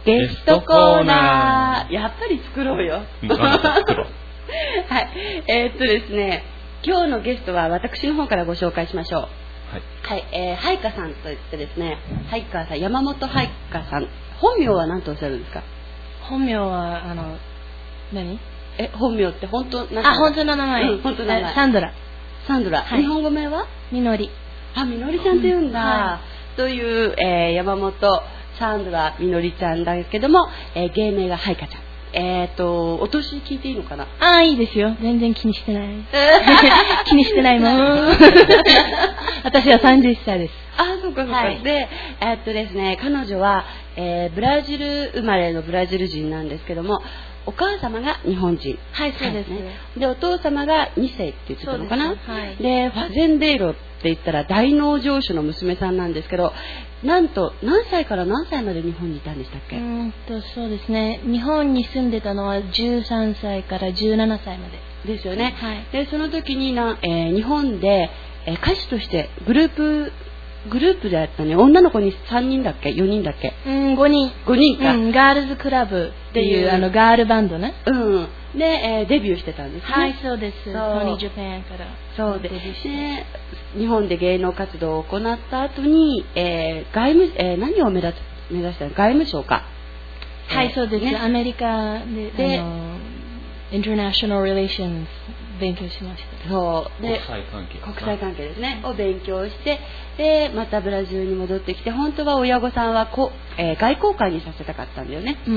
ゲストコーナー。やっぱり作ろうよ。 作ろう。 はい。ですね、今日のゲストは私の方からご紹介しましょう。はい。ハイカさんといってですね、ハイカさん、山本ハイカさん。本名は何とおっしゃるんですか？ 本名は何？ 本名って本当なんか？本当の名前。 本当の名前。 サンドラ。 日本語名は？ みのり。 みのりちゃんって言うんだ。という、山本サンドラみのりちゃんだけども、芸名がハイカちゃん。お年聞いていいのかな？ いいですよ。全然気にしてない。気にしてないもん。私は31歳です。 そうかそうか。で、ですね、彼女は、ブラジル生まれのブラジル人なんですけども、お母様が日本人。 はい、そうですね。 で、お父様が2世って言ってたのかな？ で、 ファゼンデイロって言ったら大農場主の娘さんなんですけど、なんと何歳から何歳まで日本にいたんでしたっけ？ そうですね。日本に住んでたのは13歳から17歳まで。 ですよね。 はい。 で、その時に日本で、歌手としてグループであったね、女の子に3人だっけ？4人だっけ ？5人。 5人か。 ガールズクラブっていうガールバンドね。 で、デビューしてたんですね。 はい、そうです。ソニージャパンから。 そうです。で、日本で芸能活動を行った後に、何を目指したの？外務省か。 はい、そうです。アメリカで、インターナショナル・リレーションズ勉強しました。 そうで、国際関係ですねを勉強して、でまたブラジルに戻ってきて、本当は親御さんは外交官にさせたかったんだよね。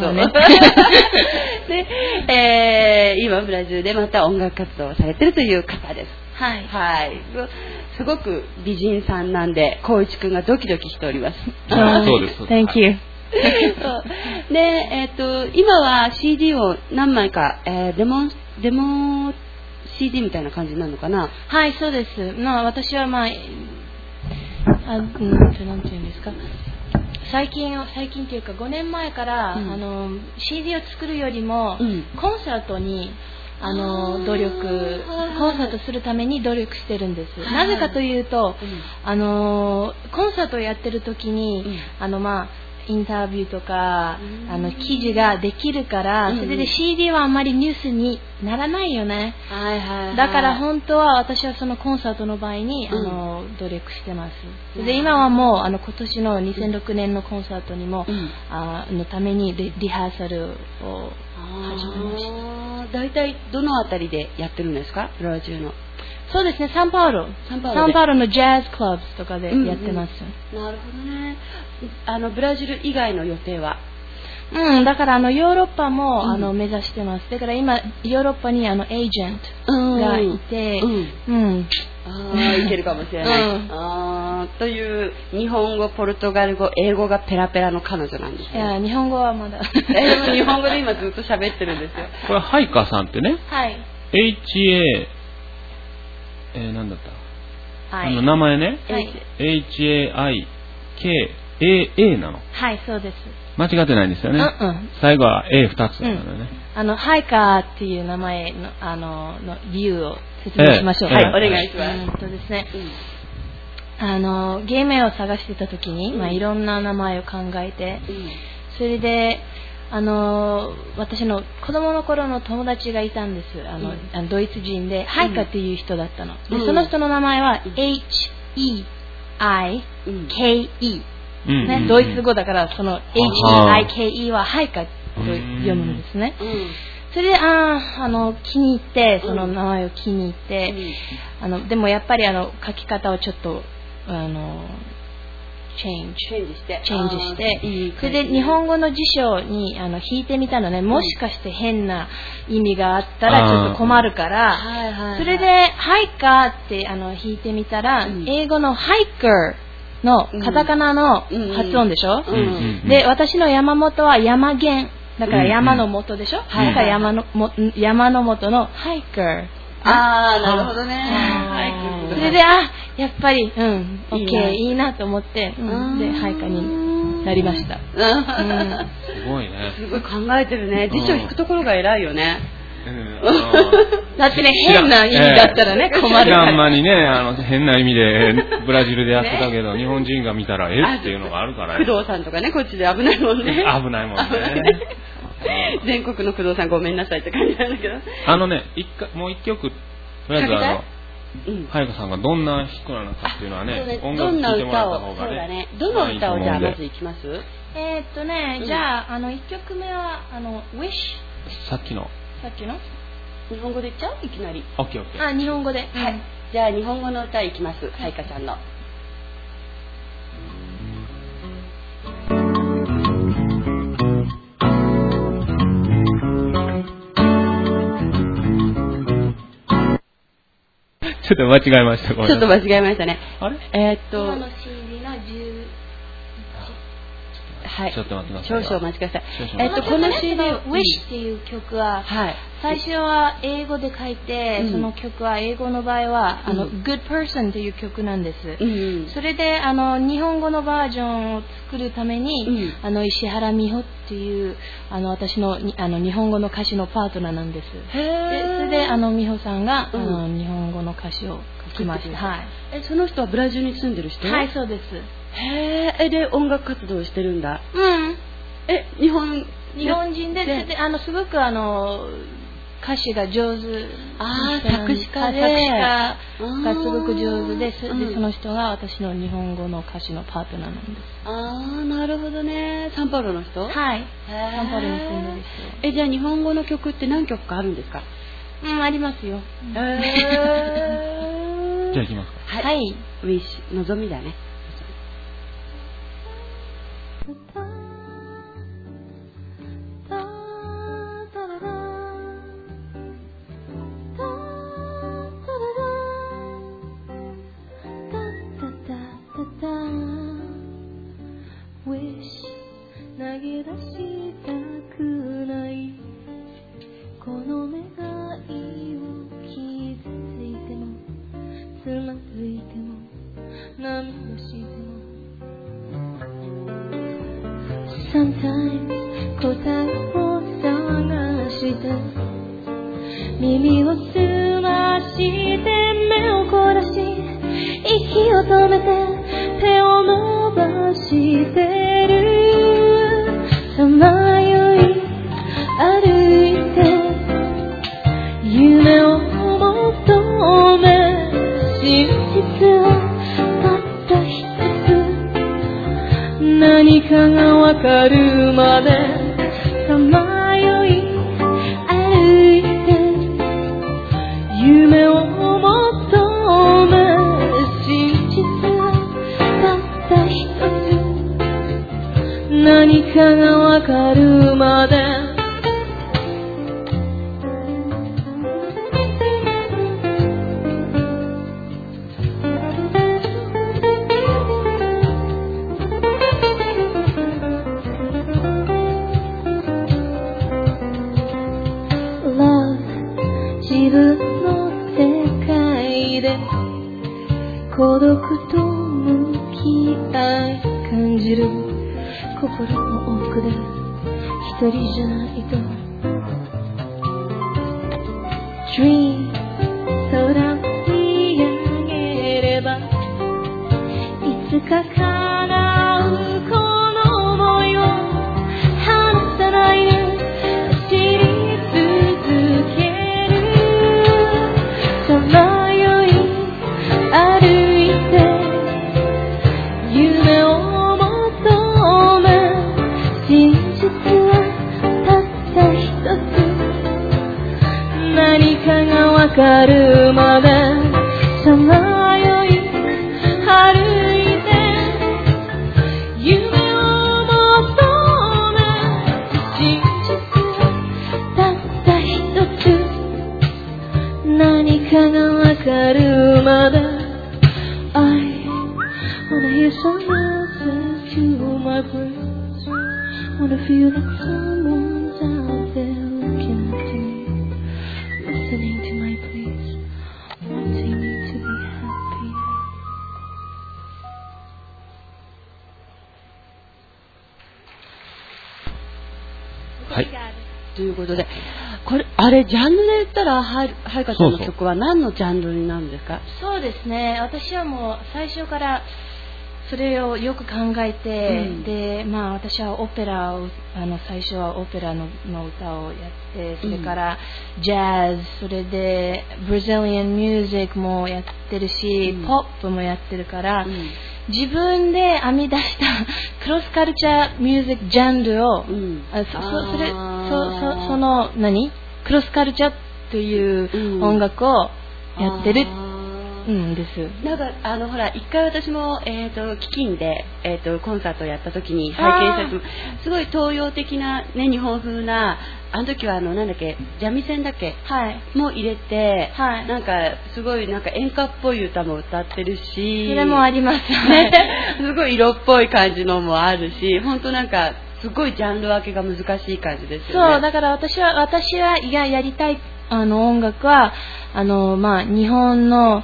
で、今ブラジルでまた音楽活動をされてるという方です。 はい。 はい。すごく美人さんなんで、光一くんがドキドキしております。 そうです。 Thank you。 で、今は CD を何枚か、デモ CD みたいな感じなのかな？ はい、そうです。私はなんていうんですか。最近っていうか5年前から、CD を作るよりも、コンサートにコンサートするために努力してるんです。なぜかというと、コンサートをやってる時に、インタビューとか記事ができるから、それで CD はあんまりニュースにならないよね。だから本当は私はそのコンサートの場合に努力してます。で今はもう今年の2006年のコンサートにものためにリハーサルを始めました。 だいたいどのあたりでやってるんですか？ブラジルの。 そうですね、サンパウロのジャズクラブとかでやってます。 なるほどね。ブラジル以外の予定は？ だからヨーロッパも目指してます。だから今ヨーロッパにエージェントがいて、 いけるかもしれない。という日本語、ポルトガル語、英語がペラペラの彼女なんですね。 いや、日本語はまだ。 でも日本語で今ずっと喋ってるんですよ。 これハイカさんってね。 はい。 HA なんだった？名前ね。HAIKAA なの。 はい、そうです。 間違ってないんですよね。最後は A2 つなのね。 ハイカーっていう名前の理由を説明しましょう。 はい、お願いします。 そうですね。芸名を探してた時に、いろんな名前を考えて、それで私の子供の頃の友達がいたんです。ドイツ人で、ハイカっていう人だったの。で、その人の名前は HEIKE。ね、ドイツ語だから、その HEIKE はハイカと読むんですね。それで、気に入って、その名前を気に入って、でもやっぱり書き方をちょっと、チェンジして、それで日本語の辞書に引いてみたのね。もしかして変な意味があったらちょっと困るから、それでハイカーって引いてみたら、英語のハイカーのカタカナの発音でしょ。で、私の山本は山源だから山の元でしょ。だから山の元のハイカー。 なるほどね。 それでやっぱりOK いいなと思って、でハイカになりました。 すごいね。 すごい考えてるね。辞書引くところが偉いよね。 だってね、変な意味だったらね、困るから。 知らん間にね、変な意味でブラジルでやってたけど、日本人が見たら、っていうのがあるからね。工藤さんとかね、こっちで危ないもんね。 危ないもんね。 全国の工藤さんごめんなさいって感じなんだけど。 もう一曲、とりあえずはやかさんがどんな人なのかっていうのはね、音楽聴いてもらった方がね。 どの歌をじゃあまずいきます？ じゃあ、1曲目は、Wish。 さっきの日本語で言っちゃう？いきなり。 オッケー。 日本語で。 はい。じゃあ日本語の歌いきます。はいかちゃんの。 ちょっと間違えました。 ちょっと間違えましたね。 あれ？ 今の CD の11。 はい。 ちょっと待ってください。 少々お待ちください。この CD Wish っていう曲は、最初は英語で書いて、その曲は英語の場合はGood Person という曲なんです。それで日本語のバージョンを作るために、石原美穂っていう私の日本語の歌詞のパートナーなんです。それで美穂さんが日本語の歌詞を書きました。はい。 その人はブラジルに住んでる人？ はい、そうです。 で音楽活動してるんだ。日本人ですごく歌詞が上手。 作詞家がすごく上手で、その人が私の日本語の歌詞のパートナーなんです。 なるほどね。サンパウロの人？ はい。サンパウロに住んでる人。 じゃあ日本語の曲って何曲かあるんですか？ ありますよ。 じゃあ行きますか。 はい。 ウィッシュ、望みだね。 投げ出したくないこの願いを傷ついてもつまずいても涙しても Sometimes 答えを探して耳を澄まして目を凝らし息を止めて手を伸ばしてるさまよい歩いて夢を求め真実はたった一つ何かがわかるまでさまよい歩いて夢を求め真実はたった一つ何かがわかるまで自分の世界で孤独と向き合い感じる心の奥で一人じゃないと Dream 空見上げればいつか叶うこの想いを離さないで走り続けさまよい歩いて夢を求め真実はたった一つ何かがわかるまでさまよい歩いて夢を求め真実はたった一つ何かがわかるまで I wanna hear some voices to my voice Wanna feel that someone's out there looking at me Listening to my pleas Wanting me to be happy はい。 ということでこれあれジャンルで言ったらはるかちゃんの曲は何のジャンルになるんですか？ そうですね、私はもう最初からそれをよく考えて、で私はオペラを最初はオペラの歌をやって、それからジャズ、それでブラジリアンミュージックもやってるし、ポップもやってるから、自分で編み出したクロスカルチャーミュージックジャンルを、そのクロスカルチャーという音楽をやってるです。 なんかほら一回私も基金でコンサートをやった時に拝見した、すごい東洋的なね日本風なあの時はなんだっけ三味線だっけ、も入れて、なんかすごいなんか演歌っぽい歌も歌ってるし、 それもありますね。 すごい色っぽい感じのもあるし、本当なんかすごいジャンル分けが難しい感じですよね。 そうだから私はやりたい音楽は日本の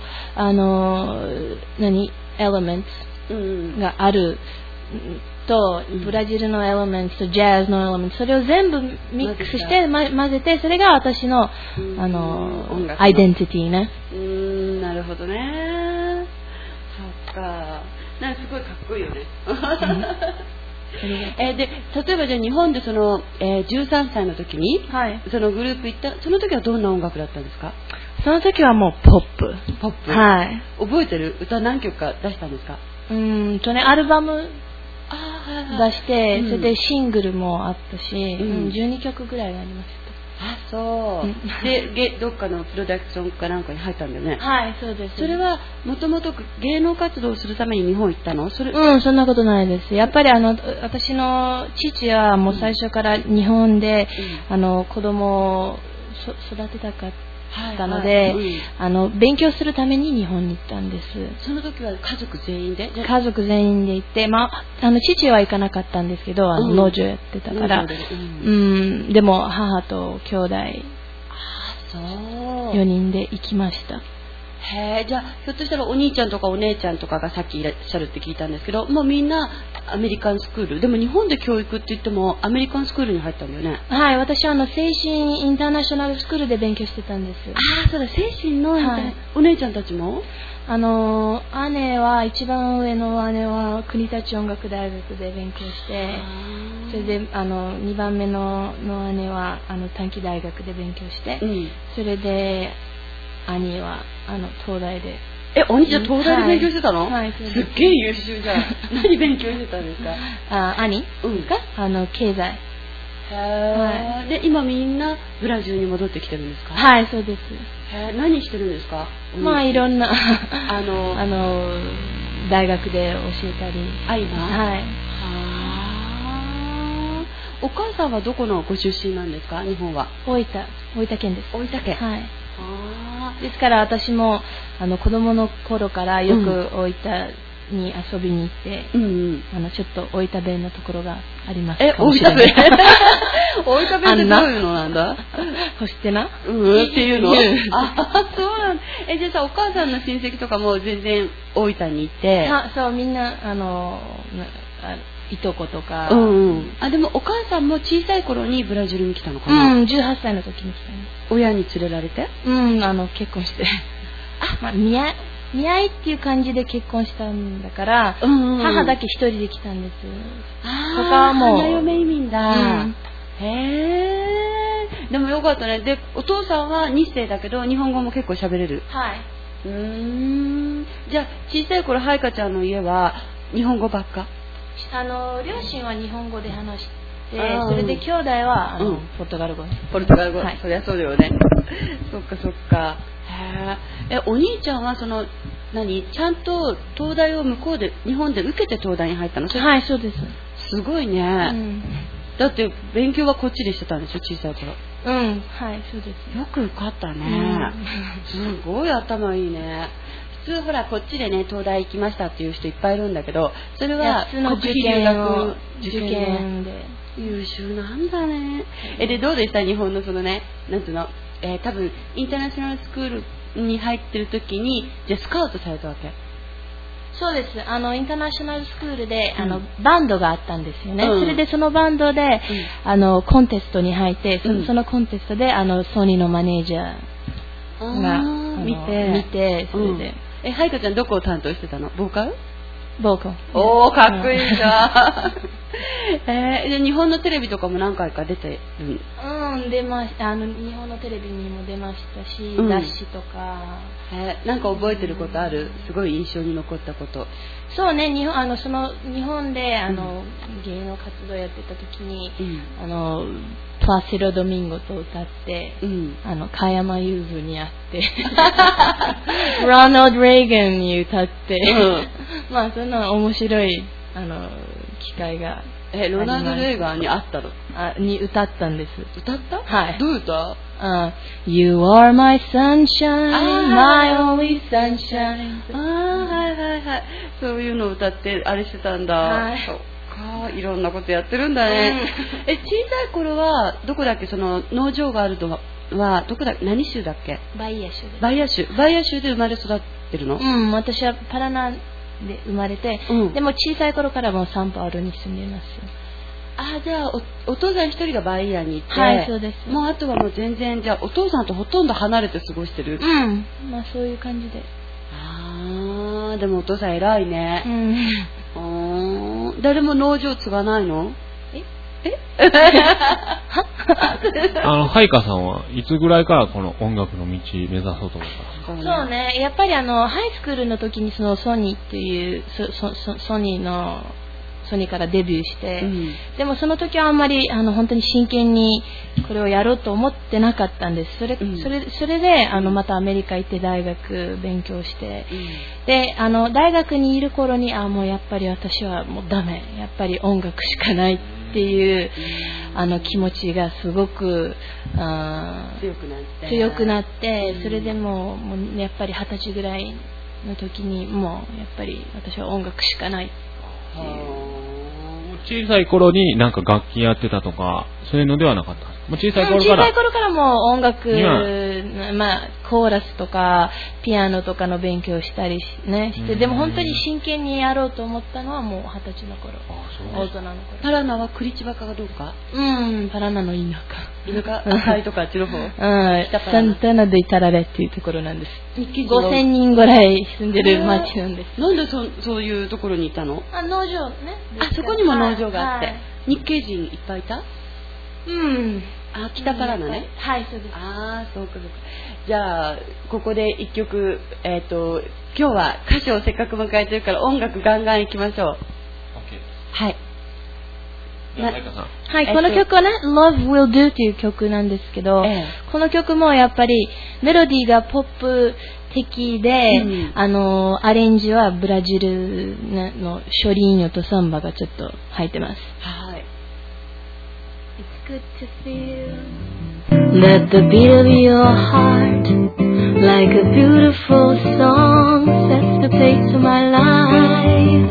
エレメンツがあると、ブラジルのエレメンツとジャズのエレメンツ、それを全部ミックスして混ぜて、それが私の音楽アイデンティティね。 なるほどね。そっか。なんかすごいかっこいいよね。で例えばじゃあ日本で13歳の時に、そのグループ行ったその時はどんな音楽だったんですか？ その時はもうポップ。 覚えてる歌何曲か出したんですか？ アルバム出して、それでシングルもあったし、12曲ぐらいありました。 そうでどっかのプロダクションかなんかに入ったんだよね。 そうです。 それはもともと芸能活動をするために日本行ったの？ そんなことないです。やっぱり私の父はもう最初から日本で、子供を育てたかったので、勉強するために日本に行ったんです。 その時は家族全員で？ 家族全員で行って、父は行かなかったんですけど、農場やってたから、でも母と兄弟4人で行きました。 じゃあひょっとしたらお兄ちゃんとかお姉ちゃんとかがさっきいらっしゃるって聞いたんですけど、もうみんなアメリカンスクールでも日本で教育って言ってもアメリカンスクールに入ったんだよね。 私は精神インターナショナルスクールで勉強してたんです。 そうだ、精神の、お姉ちゃんたちも姉は一番上の姉は国立音楽大学で勉強して、それで2番目の姉は短期大学で勉強して、それで兄は東大で。 お兄ちゃん東大で勉強してたの？すっげえ優秀じゃん。何勉強してたんですか？ 兄が経済。 で今みんなブラジルに戻ってきてるんですか？ そうです。 何してるんですか？ いろんな大学で教えたり。 今？お母さんはどこのご出身なんですか？日本は？大分県です。 大分県。 ですから私も子供の頃からよく大分に遊びに行って、ちょっと大分弁のところがありますかもしれない。 大分弁ってどういうのなんだ？ ほしてなっていうの？そうなんだ。じゃあさ、お母さんの親戚とかも全然大分にいて、 そうみんないとことか、 でもお母さんも小さい頃にブラジルに来たのかな ？18歳の時に来たんです。 親に連れられて？ 結婚して見合いっていう感じで結婚したんだから、母だけ一人で来たんです。他はもう花嫁移民だ。でもよかったね。でお父さんは2世だけど日本語も結構喋れる？じゃあ小さい頃はいかちゃんの家は日本語ばっか？ 両親は日本語で話して、それで兄弟はポルトガル語。 そりゃそうだよね。そっか。お兄ちゃんはちゃんと東大を向こうで日本で受けて東大に入ったの？ そうです。 すごいね。だって勉強はこっちでしてたんでしょ、小さい頃。 そうです。 よく受かったね。すごい頭いいね。普通ほらこっちでね東大行きましたっていう人いっぱいいるんだけど、それは国費留学受験で優秀なんだね。でどうでした日本のなんていうの、多分インターナショナルスクールに入ってる時にじゃあスカウトされたわけ？ そうです。インターナショナルスクールでバンドがあったんですよね。それでそのバンドでコンテストに入って、そのコンテストでソニーのマネージャーが見て、それで。 ハイカちゃんどこを担当してたの？ボーカル？ ボーカル。 おー、かっこいいじゃん。日本のテレビとかも何回か出てる？ 出ました。日本のテレビにも出ましたし、雑誌とか。 なんか覚えてることある？すごい印象に残ったこと。 そうね、日本で芸能活動やってた時に、プラシド・ドミンゴと歌って、加山雄三に会ってロナルド・レーガンに歌って、まあそんな面白い機会がロナルド・レーガンに会ったの？ に歌ったんです。 歌った？ はい。 どういう歌 ？You are my sunshine, my only sunshine. はいはいはい。そういうのを歌ってあれしてたんだ。はい。そっか、いろんなことやってるんだね。小さい頃はどこだっけ、その農場があるのはどこだっけ、何州だっけ？ バイア州です。 バイア州で生まれ育ってるの？ 私はパラナで生まれて、でも小さい頃からもうサンパウロに住んでいます。 じゃあ お父さん一人がバイアに行って、 はい、そうです。 もうあとはもう全然、じゃあお父さんとほとんど離れて過ごしてる？ まあそういう感じで。 でもお父さん偉いね。誰も農場継がないの？ ハイカさんはいつぐらいからこの音楽の道目指そうと思ったんですか？ そうね、やっぱりハイスクールの時にそのソニーっていうソニーからデビューして、でもその時はあんまり本当に真剣にこれをやろうと思ってなかったんです。それでまたアメリカ行って大学勉強して、で大学にいる頃にもうやっぱり私はもうダメ、やっぱり音楽しかないっていう気持ちがすごく強くなって、それでもうやっぱり20歳ぐらいの時にもうやっぱり私は音楽しかないっていう。 小さい頃になんか楽器やってたとかそういうのではなかった？もう小さい頃からも音楽、コーラスとかピアノとかの勉強したりして、でも本当に真剣にやろうと思ったのはもう20歳の頃、大人の頃。 パラナはクリチバカがどうか？ パラナの田舎はいとかあっちの方。 サンタナ・デ・タラレっていうところなんです。5000人ぐらい住んでる町なんです。 なんでそういうところにいたの？ 農場ね。 そこにも農場があって、日系人いっぱいいた？北パラナね。 はい、そうです。 そうか。じゃあここで一曲、今日は歌詞をせっかく迎えてるから音楽ガンガンいきましょう。はい。 はい、この曲はね、Love Will Do っていう曲なんですけど、この曲もやっぱりメロディーがポップ的で、アレンジはブラジルのショリーニョとサンバがちょっと入ってます。 はい。 It's good to feel that the beat of your heart, like a beautiful song, sets the pace of my life.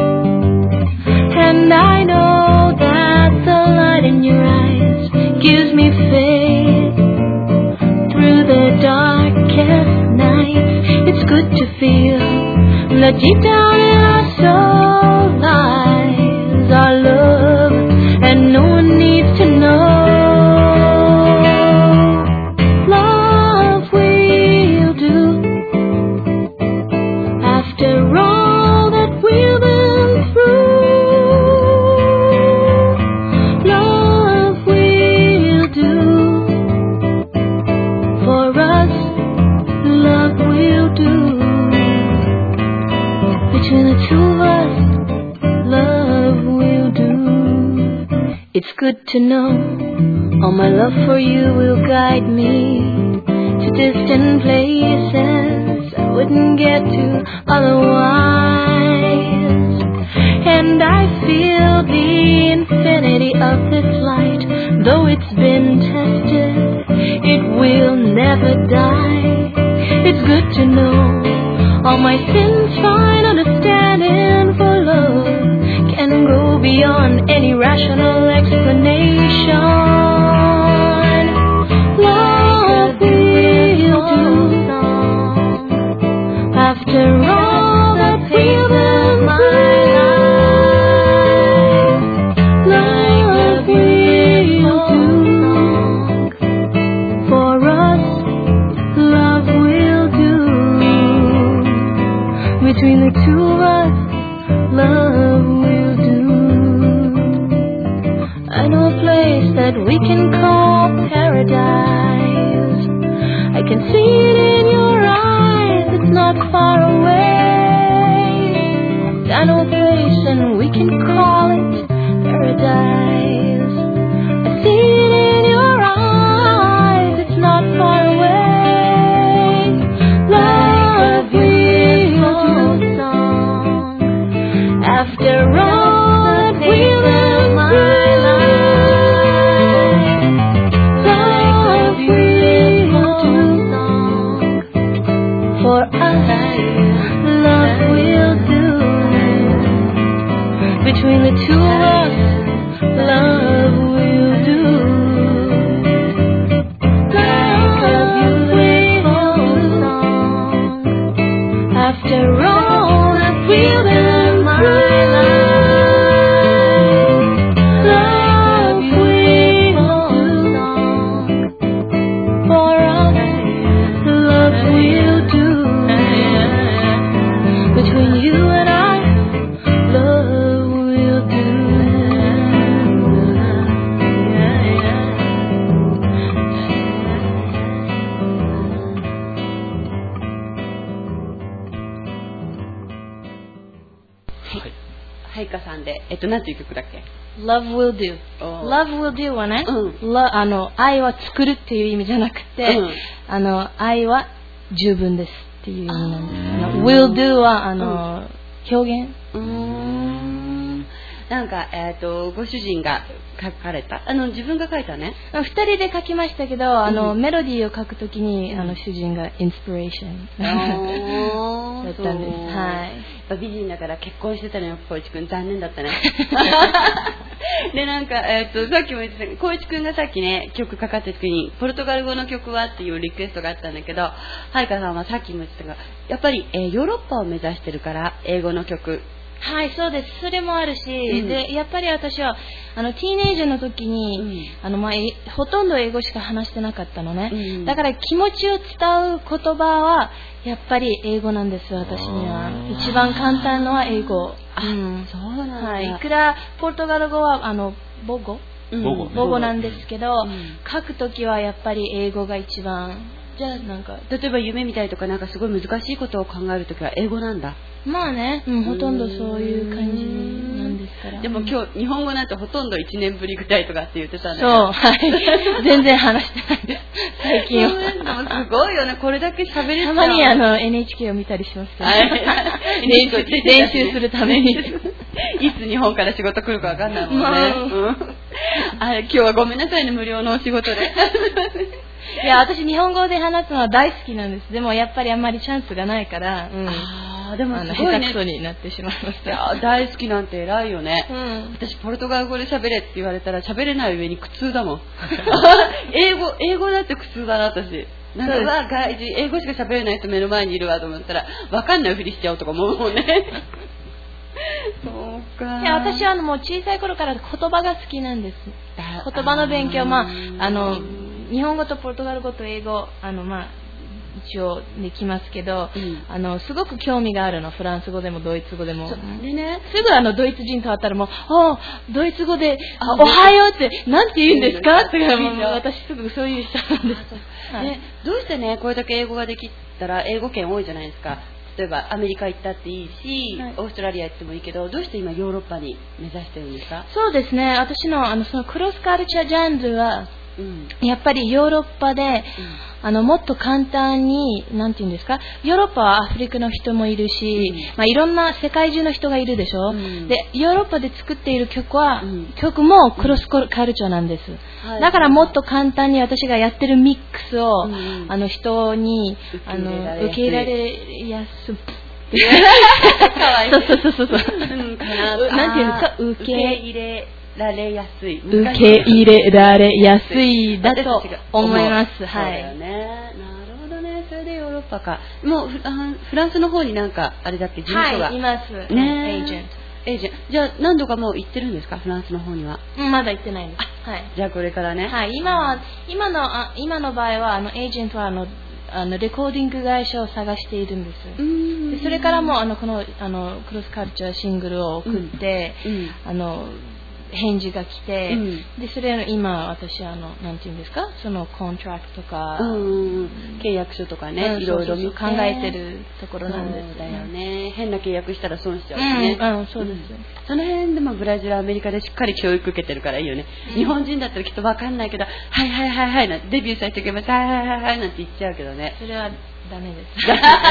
And I know that the light in your eyes gives me faith through the darkest nights. It's good to feel that deep down in our soul lies our love, and no one needs to know. Love will do after all that we've been through. Love will do for us. Love will do between the two of us. Love will do. It's good to know all my love for you will guide me to distant places I wouldn't get to otherwise. And I feel the infinity of this light. Though it's been tested, it will never die. It's good to know all my sins find understanding, for love can go beyond any rational explanation. Love will do after all that we've between the two of us, love will do. I know a place that we can call paradise. I can see it in your eyes, it's not far away. I know a place and we can call it paradise. I see it in your eyes, it's not far away. Love will do song. After all that we've lived my life, love will do song. For us, love will do. Between the two of us, love will do. Love will do song. After all that we've been through, love will do song. For us, love will do. Between you and I, love will do. はいかさんで、なんていう曲だっけ？ Love will do. Love will do はね、愛は作るっていう意味じゃなくて、愛は十分ですっていう意味なんです。will do は表現。 なんかご主人が書かれた自分が書いたね。 2人で書きましたけど、メロディーを書くときに主人がインスピレーションだったんです。はい。 やっぱ美人だから結婚してたのよ、光一くん。残念だったね。でなんかさっきも言ってたけど、光一くんがさっきね曲かかった時にポルトガル語の曲はっていうリクエストがあったんだけど、はいかさんはさっきも言ってたがやっぱり、ヨーロッパを目指してるから英語の曲。 はい、そうです。それもあるし、でやっぱり私はティーネージャーの時に、ほとんど英語しか話してなかったのね、だから気持ちを伝う言葉はやっぱり英語なんです。私には一番簡単のは英語。 そうなんだ。 はい、いくらポルトガル語は母語なんですけど、書く時はやっぱり英語が一番。 じゃあなんか例えば夢見たりとかなんかすごい難しいことを考えるときは英語なんだ。 まあね、ほとんどそういう感じなんですから。 でも今日日本語なんてほとんど1年ぶりぐらいとかって言ってたんだけど。そう、はい。全然話してないです。最近は。 でもすごいよね。これだけ喋れた。 たまにNHK を見たりしますけど。練習するために。いつ日本から仕事来るかわかんないもんね。今日はごめんなさいね、無料のお仕事で。 いや、私日本語で話すのは大好きなんです。でもやっぱりあんまりチャンスがないから、 でもすごいね、 下手くそになってしまいました。 いや大好きなんて偉いよね、私ポルトガル語で喋れって言われたら喋れない上に苦痛だもん。英語だって苦痛だな私。なんか外人英語しか喋れない人目の前にいるわと思ったら分かんないふりしちゃおうとか思うもんね。そうか。 いや私はもう小さい頃から言葉が好きなんです。言葉の勉強、日本語とポルトガル語と英語一応できますけど、すごく興味があるの。フランス語でもドイツ語でも。でね、すぐドイツ人と会ったらもうドイツ語でおはようってなんて言うんですかって私すぐそういう人なんです。 どうしてねこれだけ英語ができたら英語圏多いじゃないですか。例えばアメリカ行ったっていいし、オーストラリア行ってもいいけど、どうして今ヨーロッパに目指してるんですか？ そうですね、私のそのクロスカルチャージャンルはやっぱりヨーロッパで、もっと簡単になんて言うんですか、ヨーロッパはアフリカの人もいるし、いろんな世界中の人がいるでしょ、でヨーロッパで作っている曲もクロスカルチャーなんです、だからもっと簡単に私がやってるミックスを、人に受け入れられやすいそうなんていうんですか、受け入れられやすい、受け入れられやすいだと思います。はい。 なるほどね。それでヨーロッパか。もうフランスの方になんかあれだっけ、事務所が。 はい、います。 ね。エージェント。じゃあ何度かもう行ってるんですか、フランスの方には。 まだ行ってないんです。はい。 じゃあこれからね。 はい。今の場合はエージェントはレコーディング会社を探しているんです。でそれからもこのクロスカルチャーシングルを送って、返事が来て、でそれ今私なんていうんですか、そのコントラクトとか、 契約書とかね、いろいろ考えてるところなんです。 そうだよね。変な契約したら損しちゃうしね。 そうです。 その辺でもブラジル、アメリカでしっかり教育受けてるからいいよね。日本人だったらきっとわかんないけど、はいはいはいはいなんてデビューさせておけばはいはいはいはいなんて言っちゃうけどね。 それはダメです。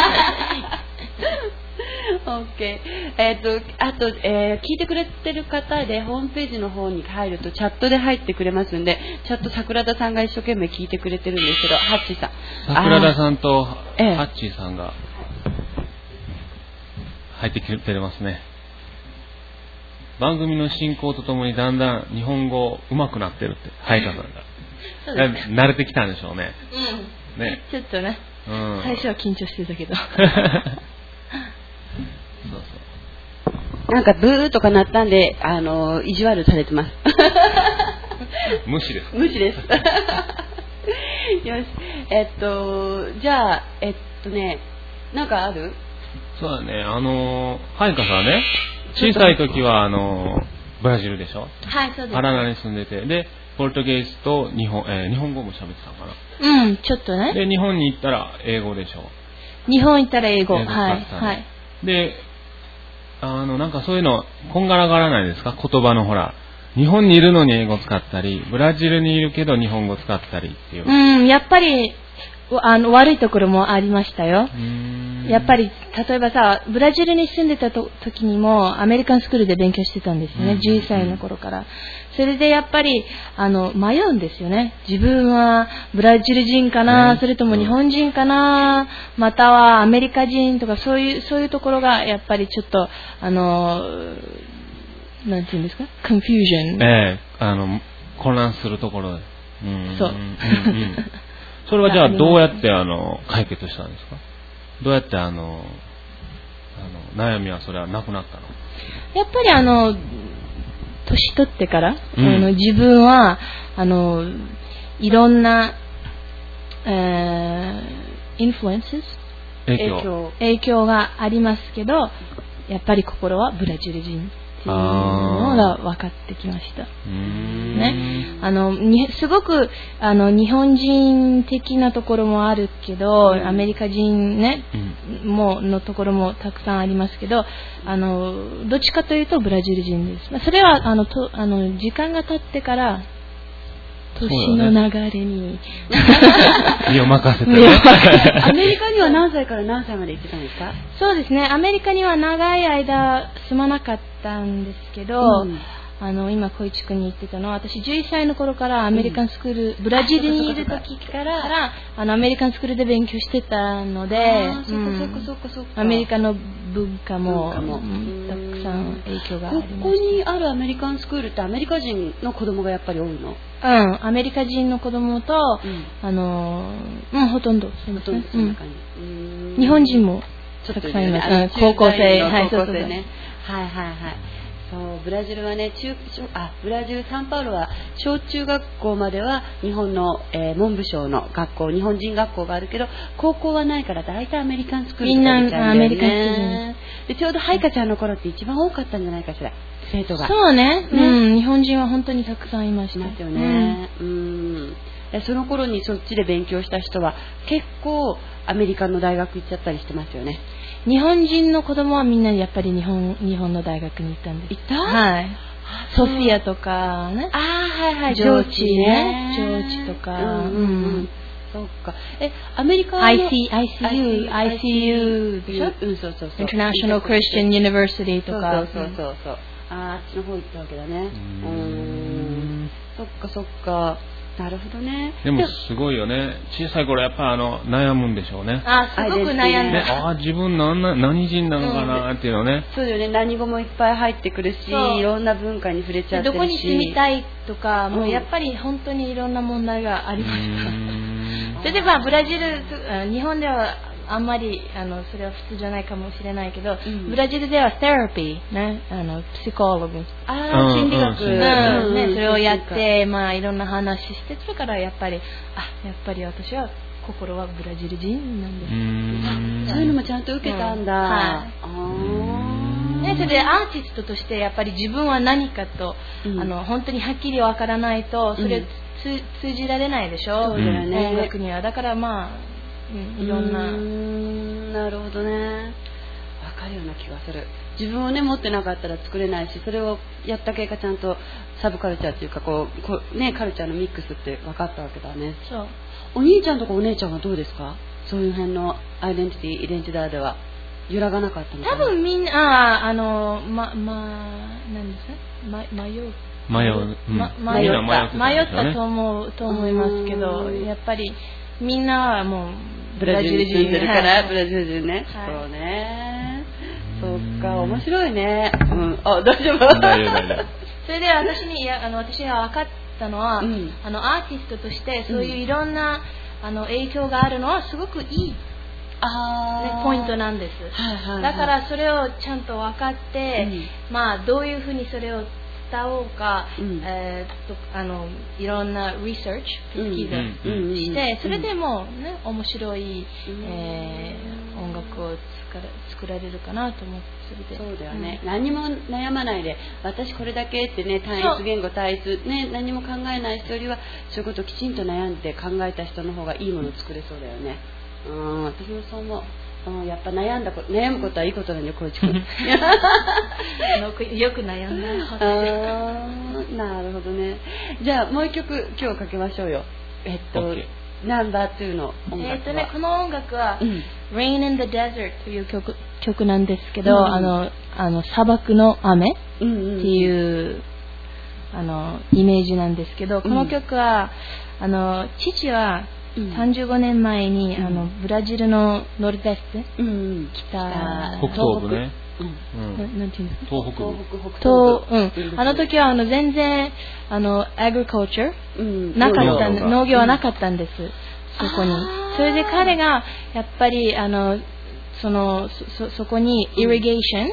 OK。あと、聞いてくれてる方でホームページの方に入るとチャットで入ってくれますんで、チャット桜田さんが一生懸命聞いてくれてるんですけど、ハッチーさん。 桜田さんとハッチーさんが入ってくれてますね。番組の進行とともにだんだん日本語上手くなってるって、ハイカさんが。慣れてきたんでしょうね。 ね。ちょっとね。最初は緊張してたけど。 なんかブーとか鳴ったんで、意地悪されてます。 無視です。 無視です。よし。じゃあ、なんかある？ そうだね。ハイカさんね、小さい時はブラジルでしょ？ はい、そうです。 パラナに住んでて、で、ポルトゲースと日本語も喋ってたのかな。 ちょっとね。 で、日本に行ったら英語でしょ。 日本行ったら英語。はい。 で、なんかそういうのこんがらがらないですか？言葉のほら、日本にいるのに英語使ったり、ブラジルにいるけど日本語使ったりっていう。 やっぱり悪いところもありましたよ。やっぱり例えばさ、ブラジルに住んでた時にもアメリカンスクールで勉強してたんですよね。11歳の頃から。それでやっぱり迷うんですよね。自分はブラジル人かな、それとも日本人かな、またはアメリカ人とか、そういうところがやっぱりちょっとなんていうんですか、コンフュージョン。 混乱するところ。 そう。 それはじゃあどうやって解決したんですか？どうやって悩みはそれはなくなったの？ やっぱり年取ってから、自分はいろんなインフルエンス影響がありますけど、やっぱり心はブラジル人っていうのが分かってきました。すごく日本人的なところもあるけど、アメリカ人ね、のところもたくさんありますけど、どっちかというとブラジル人です。それは時間が経ってから年の流れに身を任せて、 アメリカには何歳から何歳まで行ってたんですか？ そうですね、アメリカには長い間住まなかったんですけど、今小市区に行ってたのは、私11歳の頃からアメリカンスクール、ブラジルにいる時からアメリカンスクールで勉強してたので、アメリカの文化もたくさん影響がありました。 ここにあるアメリカンスクールってアメリカ人の子供がやっぱり多いの？ アメリカ人の子供と、ほとんどそうですね。日本人もたくさんいます。高校生、はい、そうですね。 はいはいはい。そうブラジルはね、ブラジルサンパウロは小中学校までは日本の、文部省の学校、日本人学校があるけど、高校はないから大体アメリカンスクールに行っちゃうんだよね。みんなアメリカンスクールで、ちょうどハイカちゃんの頃って一番多かったんじゃないかしら、生徒が。 そうね。日本人は本当にたくさんいました。 ますよね。その頃にそっちで勉強した人は結構アメリカの大学行っちゃったりしてますよね。 日本人の子供はみんなやっぱり日本の大学に行ったんです。 行った？ はい。ソフィアとかね。 はいはい。 上智ね。上智とか。 そっか。アメリカの ICU でしょ？ そう。 International Christian University とか。 そう。あっちの方行ったわけだね。そっか。なるほどね。 でもすごいよね。小さい頃やっぱ悩むんでしょうね。 すごく悩んで。 自分何人なのかなっていうのね。 そうよね。何語もいっぱい入ってくるし、いろんな文化に触れちゃってるし。 どこに住みたいとか、もうやっぱり本当にいろんな問題がありました。例えばブラジル、日本ではあんまりそれは普通じゃないかもしれないけど、ブラジルではセラピーね、プシコログ、 心理学、 それをやって、いろんな話して、それからやっぱり私は心はブラジル人なんです。そういうのもちゃんと受けたんだ。はい。 ね、それでアーティストとしてやっぱり自分は何かと、本当にはっきりわからないとそれ通じられないでしょ。 そうだよね。 音楽にはだからまあ、いろんな。 なるほどね。わかるような気がする。自分をね持ってなかったら作れないし、それをやった結果ちゃんとサブカルチャーっていうかこうねカルチャーのミックスって分かったわけだね。 そう。 お兄ちゃんとかお姉ちゃんはどうですか？そういう辺のアイデンティティでは揺らがなかったのかな？ 多分みんな何ですか？迷ったと思いますけど、やっぱりみんなはもうブラジル人住んでるから、ブラジル人ね。そうね。そっか、面白いね。大丈夫。 それで私が分かったのは、アーティストとしてそういういろんな影響があるのはすごくいいポイントなんです。だからそれをちゃんと分かって、まあどういうふうにそれを伝おうか、いろんなリサーチ、ピスキーして、それでもね面白い、音楽を作られるかなと思って。 そうだよね、何も悩まないで私これだけってね単一言語単一ね何も考えない人よりはそういうことをきちんと悩んで考えた人の方がいいものを作れそうだよね。私もそう思う。やっぱ悩むことはいいことなんだよ、小市君。 よく悩んだ。 なるほどね。じゃあもう一曲今日かけましょうよ。ナンバー2の音楽は。 この音楽は、Rain in the Desert という曲なんですけど、砂漠の雨っていうイメージなんですけど、この曲は父は35年前にブラジルのノルベスト、 北東部ね。 なんていうんですか？ 東北部。 あの時は全然agriculture なかった農業はなかったんです。そこに。それで彼がやっぱりそこに irrigation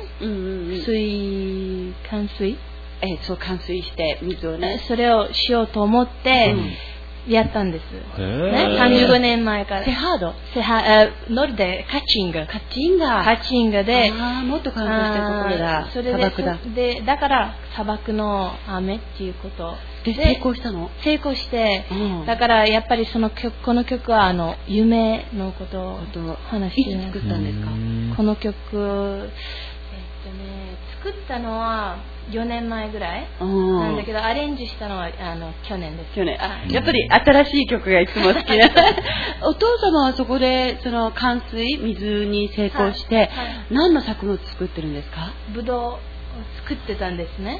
冠水そう冠水して水をねそれをしようと思って。やったんです。35年前から。 セハードノルでカチンガで。 もっと乾燥してるところだ。砂漠だ。 だから砂漠の雨っていうこと。 で成功したの？ 成功して、だからやっぱりこの曲は夢のことを話してる。 いつ作ったんですか？ この曲作ったのは4年前ぐらいなんだけどアレンジしたのは去年です。 去年。やっぱり新しい曲がいつも好きな。お父様はそこで冠水水に成功して、何の作物作ってるんですか？ ブドウを作ってたんですね。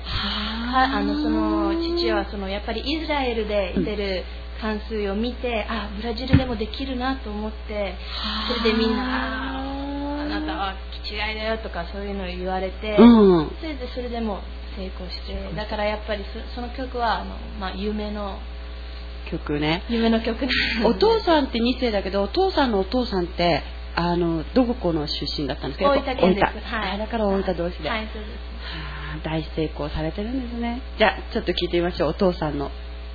父はやっぱりイスラエルでいてる冠水を見て、ブラジルでもできるなと思って、それでみんなあなたは気違いだよとかそういうのを言われて、それでも成功して、だからやっぱりその曲は夢の曲ね。 夢の曲。 お父さんって2世だけど、お父さんのお父さんってどこの出身だったんですか？ 大分県です。 だから大分同士で。 はい、そうです。 大成功されてるんですね。じゃあちょっと聞いてみましょう。お父さんの。はい。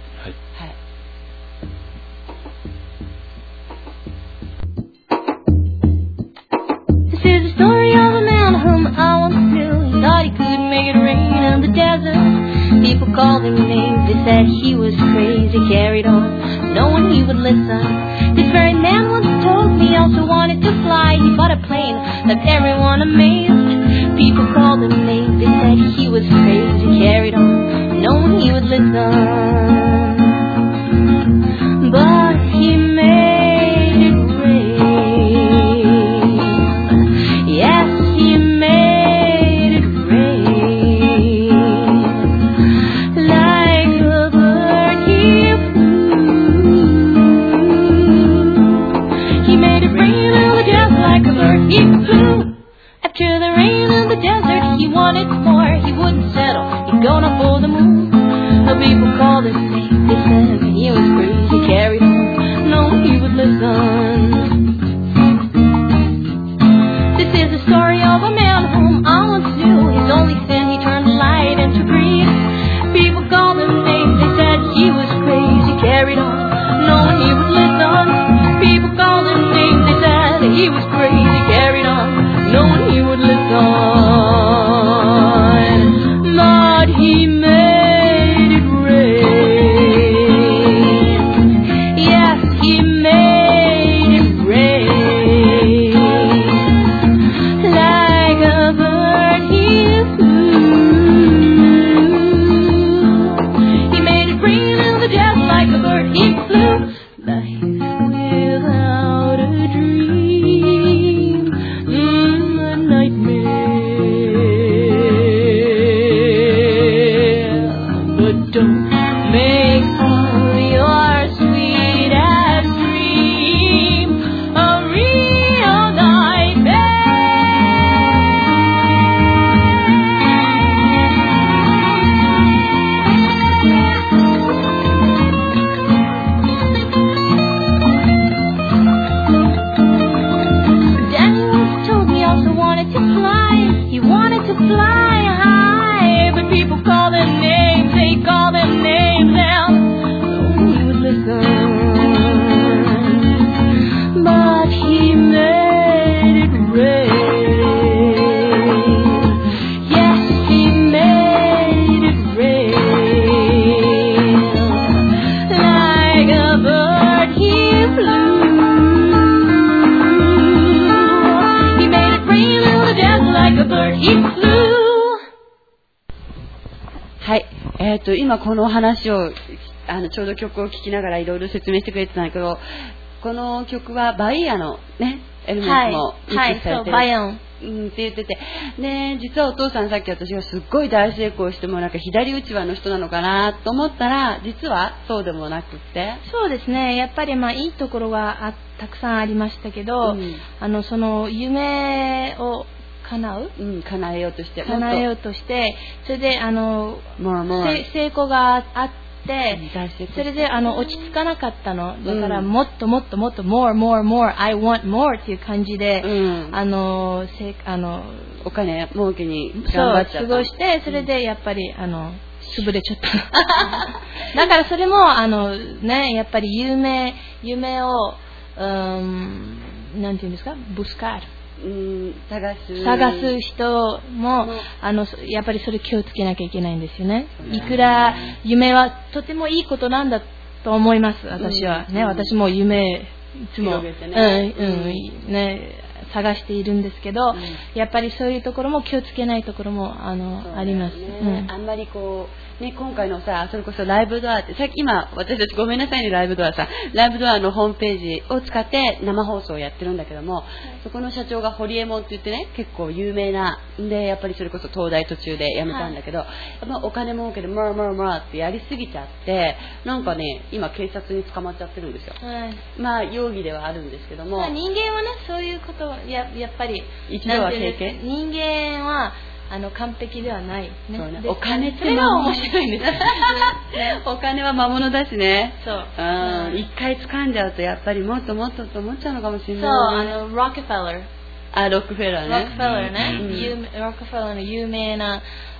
This is the story of a man whom I once knew. He thought he could make it rain in the desert. People called him names. They said he was crazy. Carried on, no one he would listen. This very man once told me he also wanted to fly. He bought a plane, left everyone amazed. People called him names. They said he was crazy. Carried on, no one he would listen. But he made it rain. Yes, he made it rain. Like a bird he flew. He made it rain in the desert like a bird he flew. After the rain in the desert, he wanted more. He wouldn't settle. He'd go up for the moon. People called him names. They said he was crazy. Carried on, no one he would listen. This is the story of a man whom I once knew. His only sin, he turned light into green. People called him names. They said he was crazy. Carried on, no one he would listen. People fly high, but people call their names, they call their names out. He would listen, but he made it rain. Yes, he made it rain. Like a bird he flew. He made it rain on the death like a bird he flew. はい、今この話をちょうど曲を聴きながらいろいろ説明してくれてたんだけど、この曲はバイヤのねエレメントもミックスされてる、 バイヤンって言ってて、ね、実はお父さんさっき私がすっごい大成功してもなんか左打ち場の人なのかなと思ったら実はそうでもなくって、 そうですね、やっぱりいいところはたくさんありましたけど、その夢を叶えようとしてそれで成功があってそれで落ち着かなかったのだから、もっともっともっと more I want more っていう感じで、 お金儲けに頑張っちゃった過ごして、それでやっぱり潰れちゃっただからそれもね、やっぱり夢をなんていうんですか、ブスカール探す人もやっぱりそれ気をつけなきゃいけないんですよね。いくら夢はとてもいいことなんだと思います。私はね、私も夢いつも探しているんですけど、やっぱりそういうところも気をつけないところもあります。 あんまりこうね、今回のさ、それこそライブドアってさっき今私たちごめんなさいね、ライブドアのホームページを使って生放送をやってるんだけども、そこの社長が堀江門って言ってね、結構有名なで、やっぱりそれこそ東大途中で辞めたんだけど、やっぱお金儲けでマーってやりすぎちゃってなんかね、今警察に捕まっちゃってるんですよ。容疑ではあるんですけども、 人間はね、そういうことはやっぱり一度は経験、 人間は完璧ではない、ね、 お金ってそれが面白いんですお金は魔物だしね。 そう、 一回掴んじゃうとやっぱりもっともっとと思っちゃうのかもしれない、ね。 そう、ロックフェラーね。 ロックフェラーね、ロックフェラーの有名な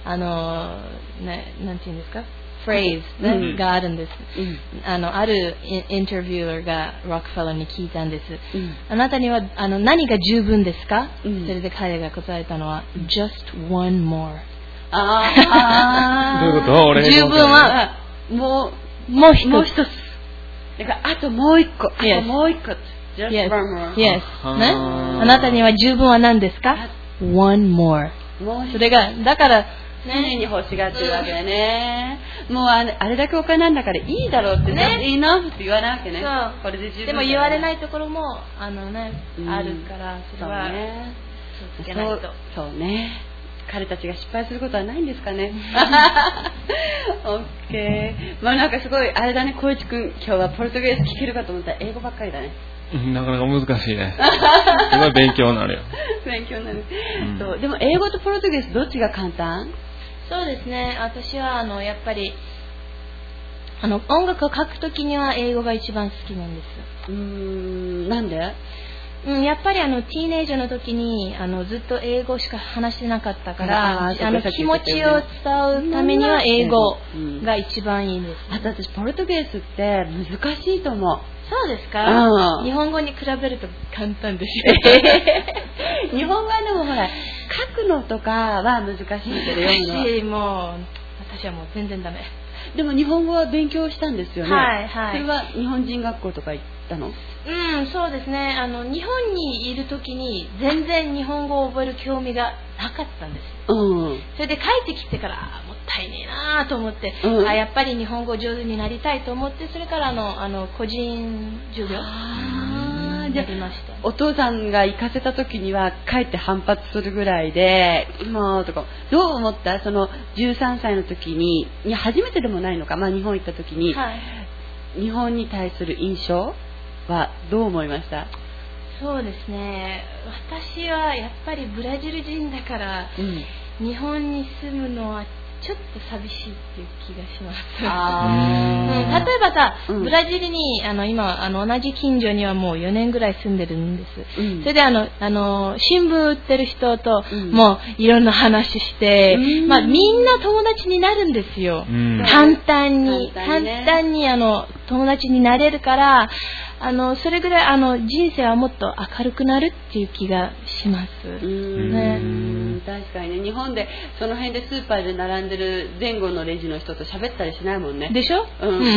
なんていうんですか、フレーズ、があるんです。あるインタビュアーがロックフェラーに聞いたんです。あなたには何が十分ですか？それで彼が答えたのは、just one more。 どういうこと？俺十分はもう一つ。 だからあともう一個、just one more。 ね。あなたには十分は何ですか？ one more。それがだから常に欲しがってるわけだね。もうあれだけお金なんだからいいだろうってね、いいなって言わないわけね。これで十分。 でも言われないところもあるからそれは気をつけないと。 そうね。彼たちが失敗することはないんですかね。オッケー。なんかすごいあれだね、小市くん今日はポルトゲーズ聞けるかと思ったら英語ばっかりだね。 なかなか難しいね。すごい勉強になるよ。 勉強になる。そう、でも英語とポルトゲーズどっちが簡単？ そうですね。私はやっぱり音楽を書くときには英語が一番好きなんです。 なんで？ やっぱりティーネイジャーの時にずっと英語しか話してなかったから気持ちを伝うためには英語が一番いいんです。 あと私ポルトゲーズって難しいと思う。 そうですか？日本語に比べると簡単ですよ。 日本語はでもほら書くのとかは難しいけど読むのは私はもう全然ダメ。 でも日本語は勉強したんですよね。 はいはい。 それは日本人学校とか行ったの？ そうですね。日本にいる時に全然日本語を覚える興味がなかったんです。それで帰ってきてからもったいねえなと思って、やっぱり日本語上手になりたいと思って、それから個人授業やりました。 お父さんが行かせた時には帰って反発するぐらいで、もうとかどう思った？その13歳の時に初めてでもないのか、日本行った時に、日本に対する印象はどう思いました？ そうですね。私はやっぱりブラジル人だから、日本に住むのはちょっと寂しいっていう気がします。 例えばさ、ブラジルに今同じ近所にはもう4年ぐらい住んでるんです。それで新聞売ってる人ともういろんな話して、みんな友達になるんですよ。簡単に友達になれるから。それぐらい人生はもっと明るくなるっていう気がします。 確かにね、日本でその辺でスーパーで並んでる前後のレジの人と喋ったりしないもんね。 でしょ？ブラジル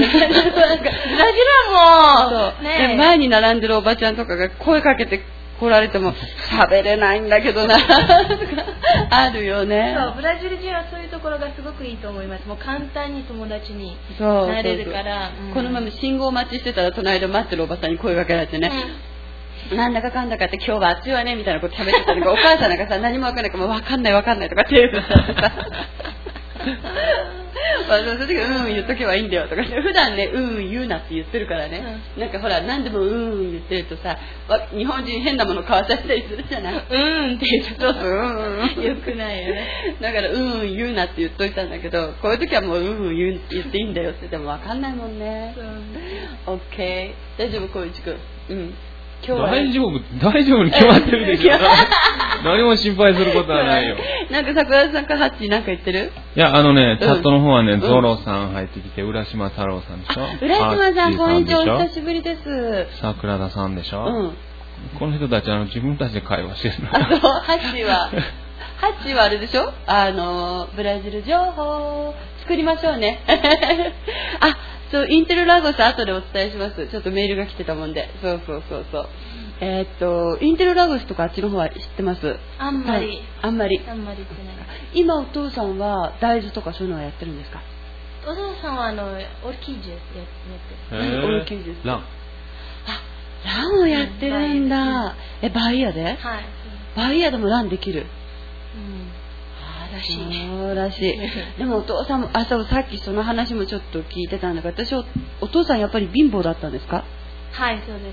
はもう、ね、前に並んでるおばちゃんとかが声かけて来られても喋れないんだけどなあるよね。 そう、ブラジル人はそういうところがすごくいいと思います。もう簡単に友達になれるから。 この前信号待ちしてたら隣で待ってるおばさんに声かけられてね、なんだかかんだかって今日は暑いわねみたいなこと喋ってたのがお母さんなんかさ何も分かんないから分かんないとかって言うとさその時言っとけばいいんだよとか普段ね言うなって言ってるからね、なんかほら何でも言ってるとさ日本人変なもの買わさせたりするじゃない。 って言うとよくないよね。だから言うなって言っといたんだけど、こういう時はもう言っていいんだよって言っても分かんないもんね。OK、 大丈夫小一君。 大丈夫に決まってるでしょ何も心配することはないよ。 なんか桜田さんかハッチーなんか言ってる？ いやチャットの方はね、ゾロさん入ってきて浦島太郎さんでしょ。 浦島さんこんにちは、お久しぶりです。 桜田さんでしょ。この人たち自分たちで会話してるの。 ハッチーはあれでしょ、ブラジル情報作りましょうねそうインテルラゴス後でお伝えします。ちょっとメールが来てたもんで。そうインテルラゴスとかあっちの方は知ってます？ あんまりあんまりってない。 今お父さんは大豆とかそういうのはやってるんですか？ お父さんはオルキージュやってる。オルキージュランをやってるんだ。バイヤで？はい。バイヤでもランできる？そうらしい。でもお父さんもさっきその話もちょっと聞いてたんだけど、私お父さんやっぱり貧乏だったんですか？ はい、そうです。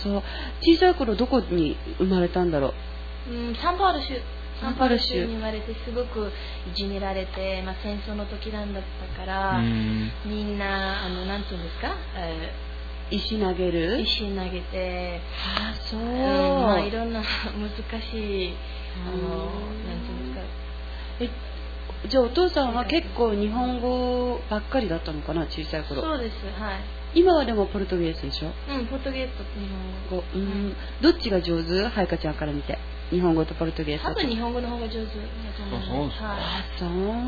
そう。小さい頃どこに生まれたんだろう？ サンパウロ州に生まれてすごくいじめられて、戦争の時なんだったからみんななんていうんですか、 石投げてそう、 いろんな難しいなんていうんですか。 じゃあお父さんは結構日本語ばっかりだったのかな、小さい頃。 そうです。はい。 今はでもポルトゲースでしょ？ ポルトゲースと日本語。 どっちが上手？はいかちゃんから見て。日本語とポルトゲース。 多分日本語の方が上手だと思います。 そう。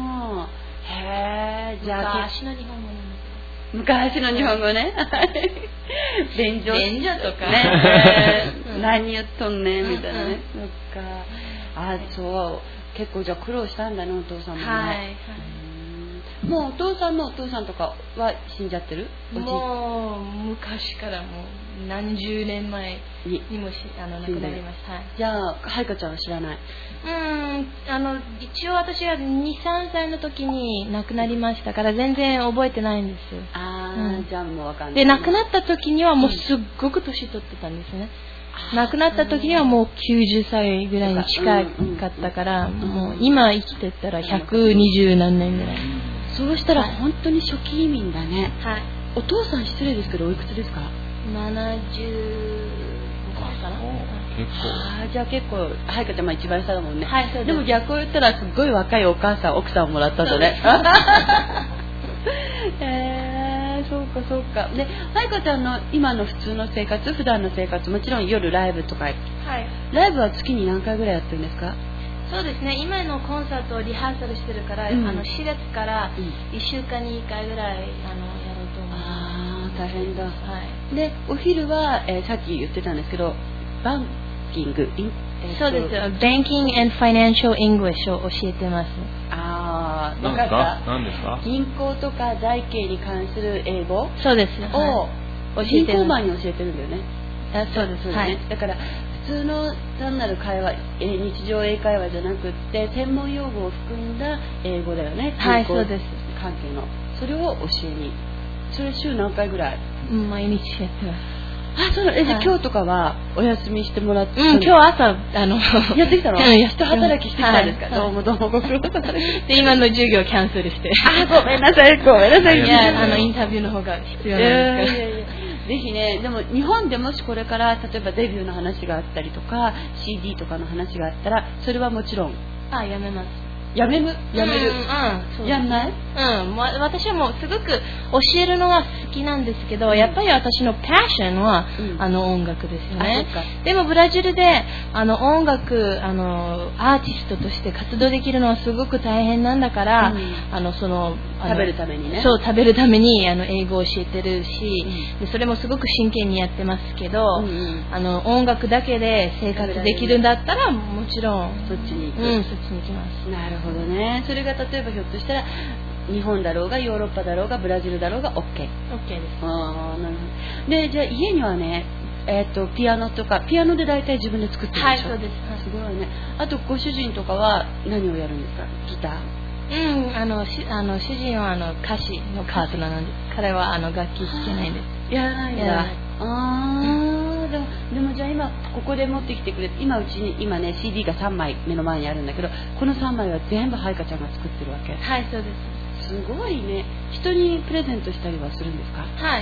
へえ。じゃあ昔の日本語なんだけど。昔の日本語ね。便所とかね。何言っとんねんみたいなね。そっか。そう。結構じゃあ苦労したんだね、お父さんもね。はい。もうお父さんのお父さんとかは死んじゃってる？ もう昔からもう何十年前にも亡くなりました。 じゃあはいかちゃんは知らない？ 一応私は 2,3 歳の時に亡くなりましたから全然覚えてないんです。 じゃあもうわかんない。 で亡くなった時にはもうすっごく年取ってたんですね。亡くなった時にはもう90歳ぐらいに近かったから、もう今生きてたら120何年ぐらい。 そうしたら本当に初期移民だね。 はい。 お父さん失礼ですけどおいくつですか ？75歳かな。 結構。 じゃあ結構はいかちゃん一番下だもんね。 はい、そうです。 でも逆を言ったらすごい若い奥さんをもらったんだね。そうか。で、はいかちゃんの今の普段の生活、もちろん夜ライブとか。はい。ライブは月に何回ぐらいやってるんですか？ そうですね。今のコンサートをリハーサルしてるから、4月から1週間に1回ぐらいやろうと思います。 大変だ。 はい。 で、お昼は、さっき言ってたんですけど、バンキング、 そうです。Banking and Financial English を教えてます。 分かった？ 何ですか？ 銀行とか財形に関する英語そうです。 を銀行マンに教えてるんだよね。 そうです。 はい。だから普通の単なる会話、日常英会話じゃなくって専門用語を含んだ英語だよね。 はい、そうです。 関係のそれを教えに。それ週何回ぐらい？ 毎日やってます。 そうじゃあ今日とかはお休みしてもらって、 今日朝やってきたの？一働きしてきたんですか？どうもご苦労様です。 で今の授業をキャンセルして。 ごめんなさい。 いやインタビューの方が必要なんですから。 ぜひね、でも日本でもしこれから例えばデビューの話があったりとか CD とかの話があったらそれはもちろんやめます。 やめる、やんない？ 私はもうすごく教えるのは好きなんですけど、やっぱり私のパッションは、音楽ですよね。でもブラジルで音楽アーティストとして活動できるのはすごく大変なんだから、 食べるためにね。 そう、食べるために英語を教えてるし、でそれもすごく真剣にやってますけど、音楽だけで生活できるんだったらもちろんそっちに行く。 そっちに行きます。 なるほどね。それが例えばひょっとしたら日本だろうがヨーロッパだろうがブラジルだろうが OK。 OK です。 なるほど。でじゃあ家にはねピアノとかピアノで大体自分で作ってるでしょ？ はい、そうです。 すごいね。あとご主人とかは何をやるんですか？ギター？ 主人は歌詞のパートナーなんです。彼は楽器弾けないんです。 やらないんだ。でもじゃあ今ここで持ってきてくれて今うちに今ね CD が3枚目の前にあるんだけどこの3枚は全部はいかちゃんが作ってるわけ？ はい、そうです。 すごいね。人にプレゼントしたりはするんですか？ はい。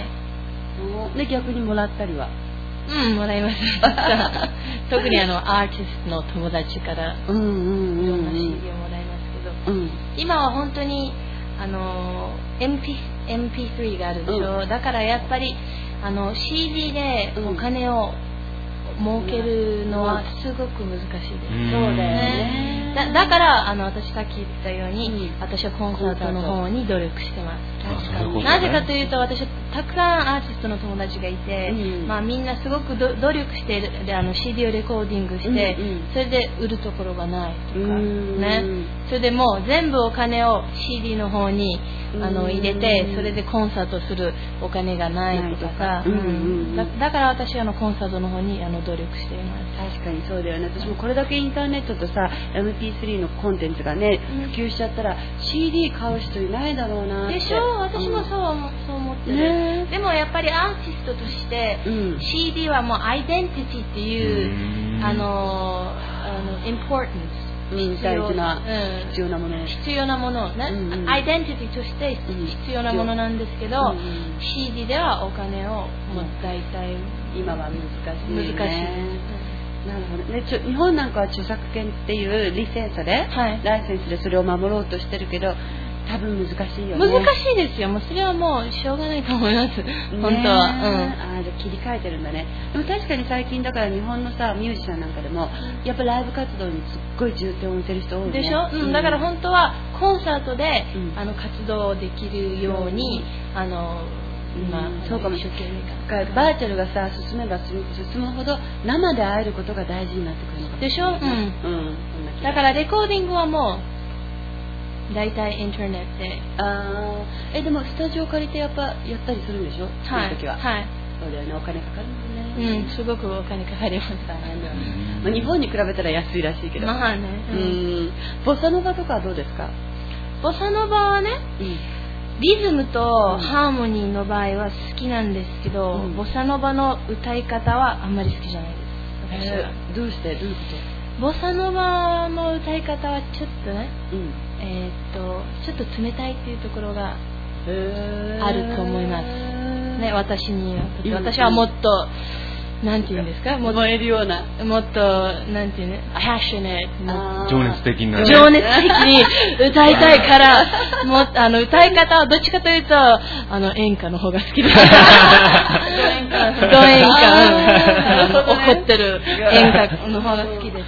で逆にもらったりは？ もらいます。特にアーティストの友達からいろんな CD をもらいますけど、今は本当にMP3 があるでしょ、だからやっぱりCD でお金を儲けるのはすごく難しいです。 そうだよね。 だから私さっき言ったように、私はコンサートの方に努力してます。なぜかというと私はたくさんアーティストの友達がいて、みんなすごく努力してCD をレコーディングして、それで売るところがないとかね。それでもう全部お金を CD の方に入れてそれでコンサートするお金がないとかさ、だから私はコンサートの方に努力しています。 確かにそうだよね。私もこれだけインターネットとさ MP3 のコンテンツがね普及しちゃったら CD 買う人いないだろうなって。 でしょ。私もそう思ってる、でもやっぱりアーティストとして、CD はもうアイデンティティっていうimportance必要なものね、アイデンティティとして必要なものなんですけど、CD ではお金をもう大体今は難しいね。なるほどね。日本なんかは著作権っていうリセンスで、ライセンスでそれを守ろうとしてるけど多分難しいよね。 難しいですよ。もうそれはもうしょうがないと思います。本当は。 じゃあ切り替えてるんだね。でも確かに最近だから日本のさミュージシャンなんかでもやっぱライブ活動にすっごい重点を置いてる人多いね。 でしょ。だから本当はコンサートで、活動できるようにそうかもしれない。バーチャルがさ進めば進むほど生で会えることが大事になってくるのかもしれない。 でしょ。だからレコーディングはもう大体インターネットで。 でもスタジオ借りてやったりするんでしょ？その時は。そうだよね。お金かかるもんね。 すごくお金かかります。 日本に比べたら安いらしいけど。ボサノバとかはどうですか？ ボサノバはね、リズムとハーモニーの場合は好きなんですけど、ボサノバの歌い方はあんまり好きじゃないです。私は。 どうして？どういうこと？ ボサノバの歌い方はちょっとね、ちょっと冷たいっていうところがあると思いますね。私には。私はもっとなんていうんですか、 燃えるような、 もっとなんていうね、passionate、 情熱的な、 情熱的に歌いたいから、も歌い方はどっちかというと演歌の方が好きです。ド演歌、怒ってる演歌の方が好きです。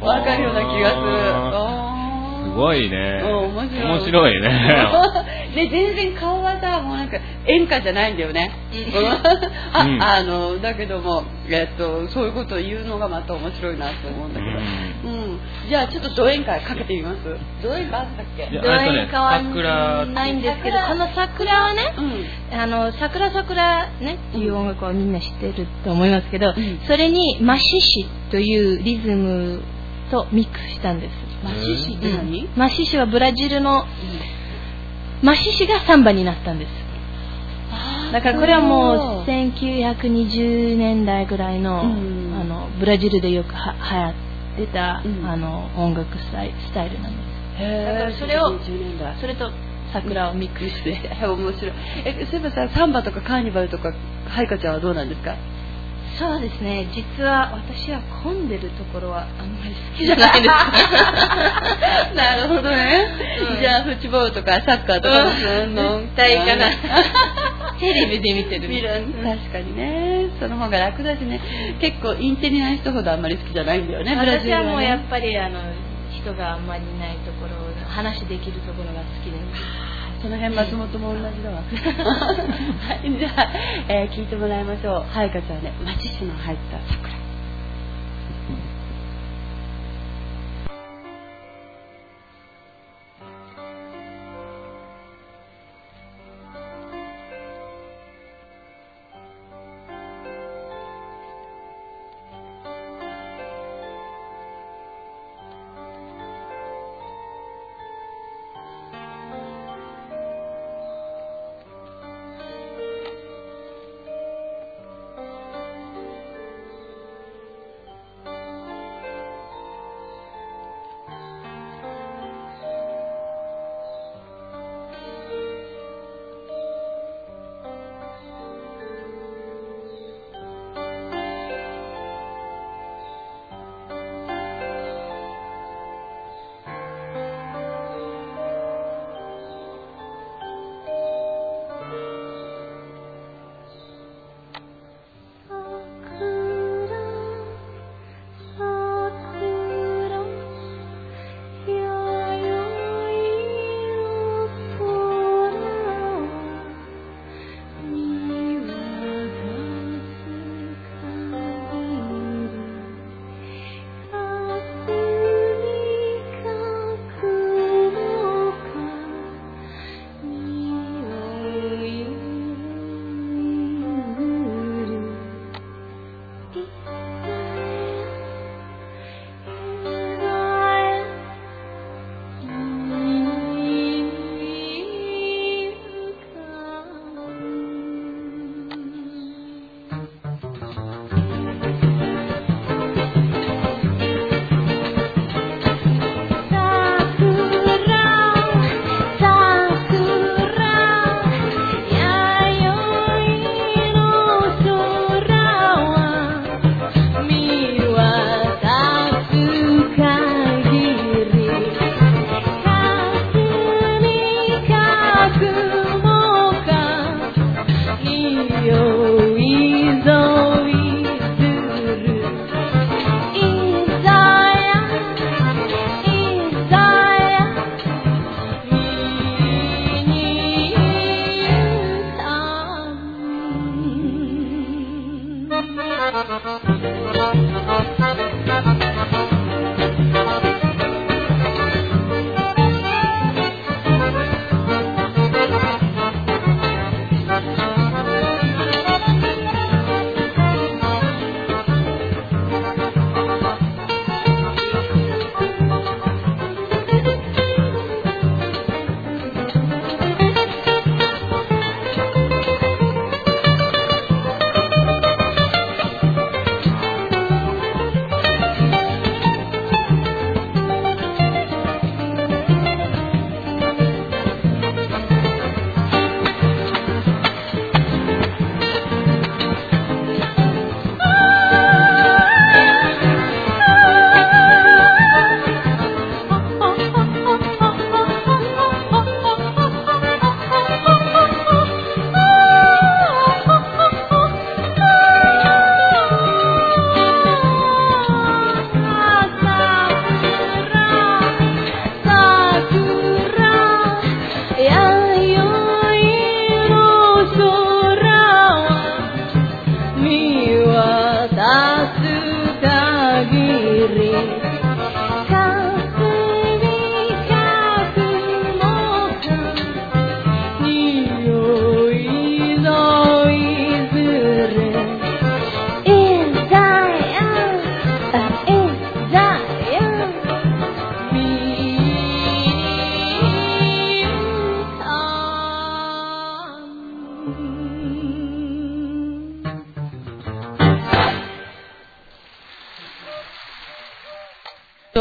わかるような気がする。 すごいね。面白いね。 で全然顔はさもうなんか演歌じゃないんだよね。だけどもそういうことを言うのがまた面白いなと思うんだけど。じゃあちょっとド演歌かけてみます。ド演歌あったっけ？ ド演歌はないんですけど、この桜はね、桜ねっていう音楽はみんな知ってると思いますけど、それにマシシというリズムとミックスしたんです。 マシシって何？ マシシはブラジルの、マシシがサンバになったんです。 だからこれはもう1920年代ぐらいの、ブラジルでよく流行ってた、音楽スタイルなんです。だからそれをそれと桜をミックスして、 面白い。そういえばさ、サンバとかカーニバルとかハイカちゃんはどうなんですか？ そうですね、実は私は混んでるところはあんまり好きじゃないですなるほどね、じゃあフッチボールとかサッカーとかも絶対かなテレビで見てる確かにね、その方が楽だしね。結構インテリな人ほどあんまり好きじゃないんだよね。 私はもうやっぱり人があんまりいないところ、話できるところが好きです。 その辺松本も同じだわ。はい、じゃあ、聞いてもらいましょう。はるかちゃんね、マチスの入った桜。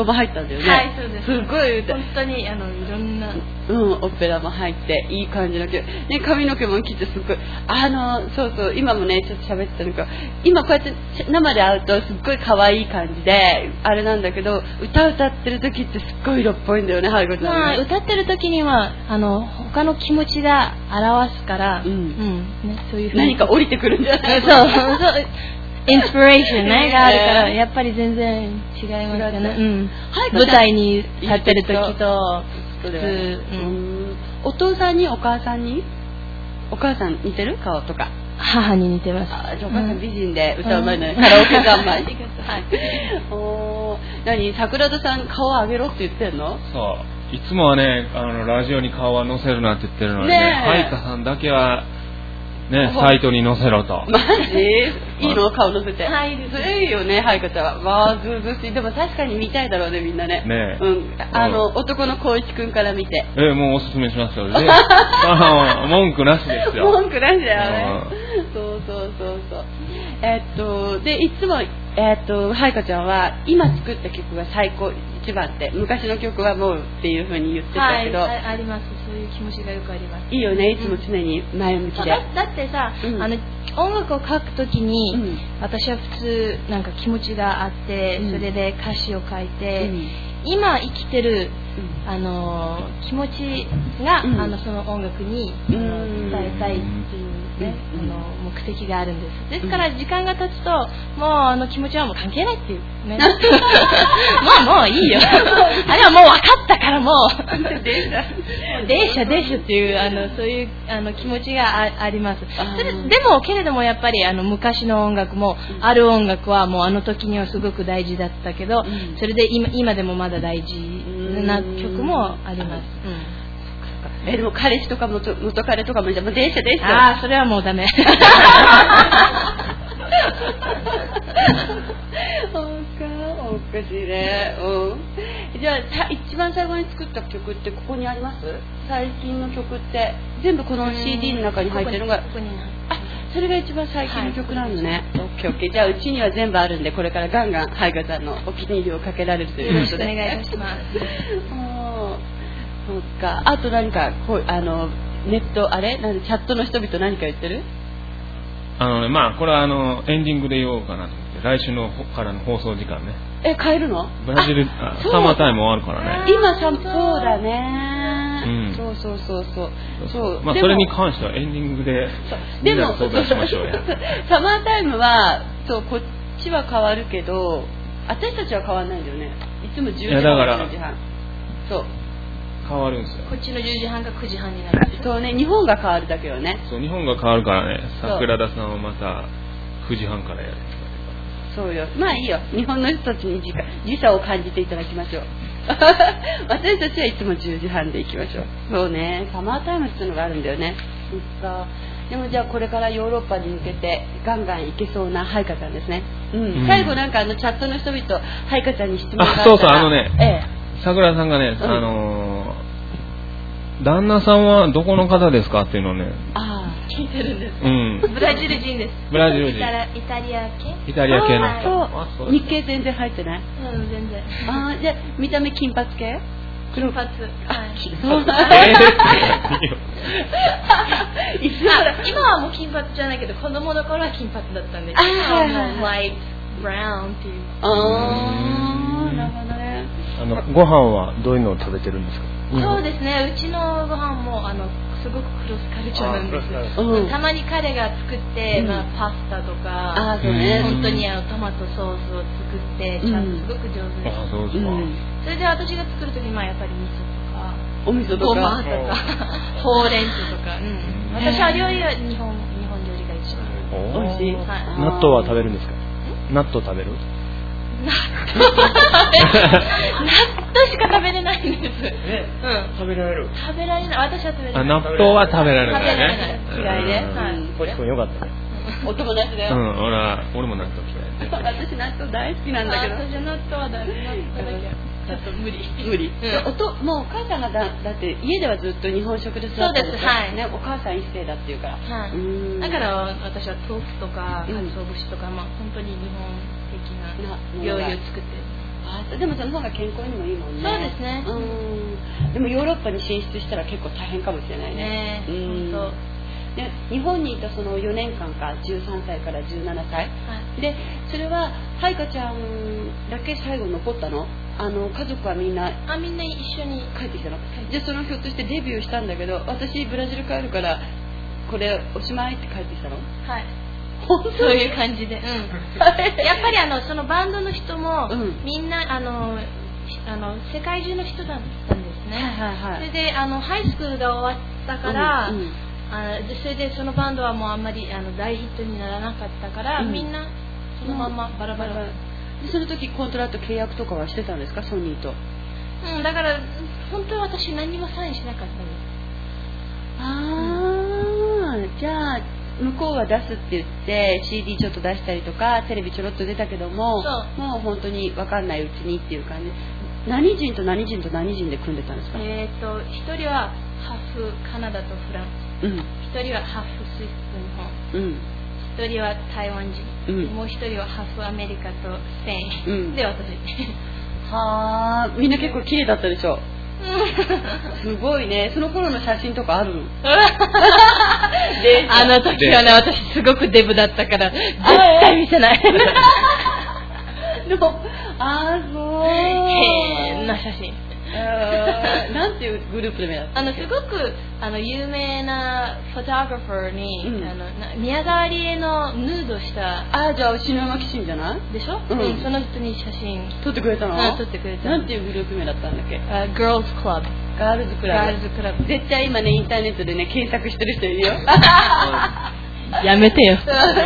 も入ったんだよね。 はい、そうです。 すごい本当にいろんなオペラも入っていい感じの曲ね、髪の毛も切ってすっごいそうそう、今もねちょっと喋ってたのか、今こうやって生で会うとすっごい可愛い感じであれなんだけど、歌ってる時ってすっごい色っぽいんだよね、ハイコちゃんね。 まあ歌ってる時には他の気持ちが表すから、ね、そういう風に何か降りてくるんじゃない？ そうインスピレーションねがあるからやっぱり全然違いますよね。舞台に立ってる時と普通。 お父さんにお母さんに似てる顔とか？ 母に似てます。 じゃあお母さん美人で歌うまいのね。カラオケ三昧。何桜田さん顔上げろって言ってんの？ そう。いつもはねラジオに顔は載せるなって言ってるのにね、ハイカさんだけは。ね、サイトに載せろと。 マジ？いいの？顔載せて。 はい。 それいいよね、ハイカちゃんは。わー、ずうずうしい。でも確かに見たいだろうね、みんなね。 ね男の光一くんから見て。 もうおすすめしますよね。文句なしですよ。 文句なしだよね。そう。で、いつも、ハイカちゃんは、今作った曲が最高、一番って、昔の曲はもうっていう風に言ってたけど。 はい、あります。そういう気持ちがよくあります。 いいよね、いつも常に前向きで。 だってさ、音楽を書くときに、私は普通なんか気持ちがあって、それで歌詞を書いて、今生きてる、気持ちが、その音楽に、伝えたいっていうね、目的があるんです。ですから時間が経つともう気持ちはもう関係ないっていうね。もういいよ。あれはもう分かったからもう電車っていうそういう気持ちがあります。でもけれどもやっぱり昔の音楽もある音楽はもう時にはすごく大事だったけど、それで今でもまだ大事な曲もあります。 でも彼氏とか元彼とかもじゃもう電車。 それはもうダメ。 おかしいね。じゃあ一番最後に作った曲ってここにあります？最近の曲って全部この CD の中に入ってるのが。それが一番最近の曲なのね。オッケー。じゃあうちには全部あるんで、これからガンガンハイカさんのお気に入りをかけられるということで。 お願いします。 そうか。あと何かネットチャットの人々何か言ってる？ まあこれはエンディングで言おうかなと思って、来週のからの放送時間ね。 変えるの？ ブラジルサマータイム終わるからね。 今そうだね。そう。 まあそれに関してはエンディングでみんなで相談しましょうや。 サマータイムはこっちは変わるけど、私たちは変わんないんだよね。いつも10時半から10時半。そう。 変わるんですよ。 こっちの10時半が9時半になる。 そうね、日本が変わるだけよね。 そう、日本が変わるからね。桜田さんはまた9時半からやる。 そうよ。まあいいよ。日本の人たちに時差を感じていただきましょう。私たちはいつも10時半で行きましょう。そうね、サマータイムっていうのがあるんだよね。でもじゃあこれからヨーロッパに向けてガンガン行けそうなハイカちゃんですね。最後なんかチャットの人々ハイカちゃんに質問があったら。 そう桜さんがね、旦那さんはどこの方ですかっていうのをね、 聞いてるんです。ブラジル人です。 ブラジル人。 イタリア系？ イタリア系の人。日系全然入ってない？ 全然。 じゃあ見た目金髪系？ 金髪。今はもう金髪じゃないけど、子供の頃は金髪だったんです。ライトブラウンっていう。 なるほどね。 ご飯はどういうのを食べてるんですか？ そうですね、うちのご飯もすごくクロスカルチャーなんです。たまに彼が作って、パスタとか、本当にトマトソースを作ってちゃんとすごく上手です。それで私が作るときはやっぱり味噌とか、 お味噌とか、 ごまとか、ほうれん草とか、私は料理は日本料理が一番美味しい。 納豆は食べるんですか？納豆食べる？ 納豆しか食べれないんです。 食べられる？ 食べられない。私は食べれない。 納豆は食べられないね。嫌いで。 星君よかったね。 お友達だよ。 俺も納豆嫌い。 私納豆大好きなんだけど。 私は納豆はダメ。ちょっと無理。 もうお母さんがだって家ではずっと日本食で育ったんですよね。お母さん一世だっていうから。だから私は豆腐とか鰹節とか本当に日本的な料理を作ってる。 でもその方が健康にもいいもんね。 そうですね。 でもヨーロッパに進出したら結構大変かもしれないね。本当。で日本にいたその4年間か13歳から17歳、でそれはハイカちゃんだけ最後残ったの？家族はみんなみんな一緒に帰ってきたの？じゃあそのひょっとしてデビューしたんだけど、私ブラジル帰るからこれおしまいって帰ってきたの？ はい。そういう感じで、やっぱりそのバンドの人も、みんな世界中の人だったんですね。それでハイスクールが終わったから、それでそのバンドはもうあんまり大ヒットにならなかったから、みんなそのままバラバラ。 でその時コントラクト契約とかはしてたんですか、ソニーと？ だから本当は私何にもサインしなかったんです。 じゃあ向こうは出すって言って CD ちょっと出したりとかテレビちょろっと出たけども、もう本当に分かんないうちにっていう感じ。何人と何人と何人で組んでたんですか？一人はハーフカナダとフランス、一人はハーフスイスと日本、一人は台湾人、もう一人はハーフアメリカとスペイン、で私はあ、みんな結構綺麗だったでしょ？すごいね。その頃の写真とかあるの？ あの時はね、私すごくデブだったから絶対見せない。 でもそう変な写真。 なんていうグループ名だったっけ？ すごく有名なフォトグラファーに、宮沢りえのヌードしたじゃあ篠山紀信じゃないでしょ？その人に写真撮ってくれたの？ 撮ってくれた。 なんていうグループ名だったんだっけ ？Girls Club。 ガールズクラブ。絶対今ねインターネットでね検索してる人いるよ。 やめてよ。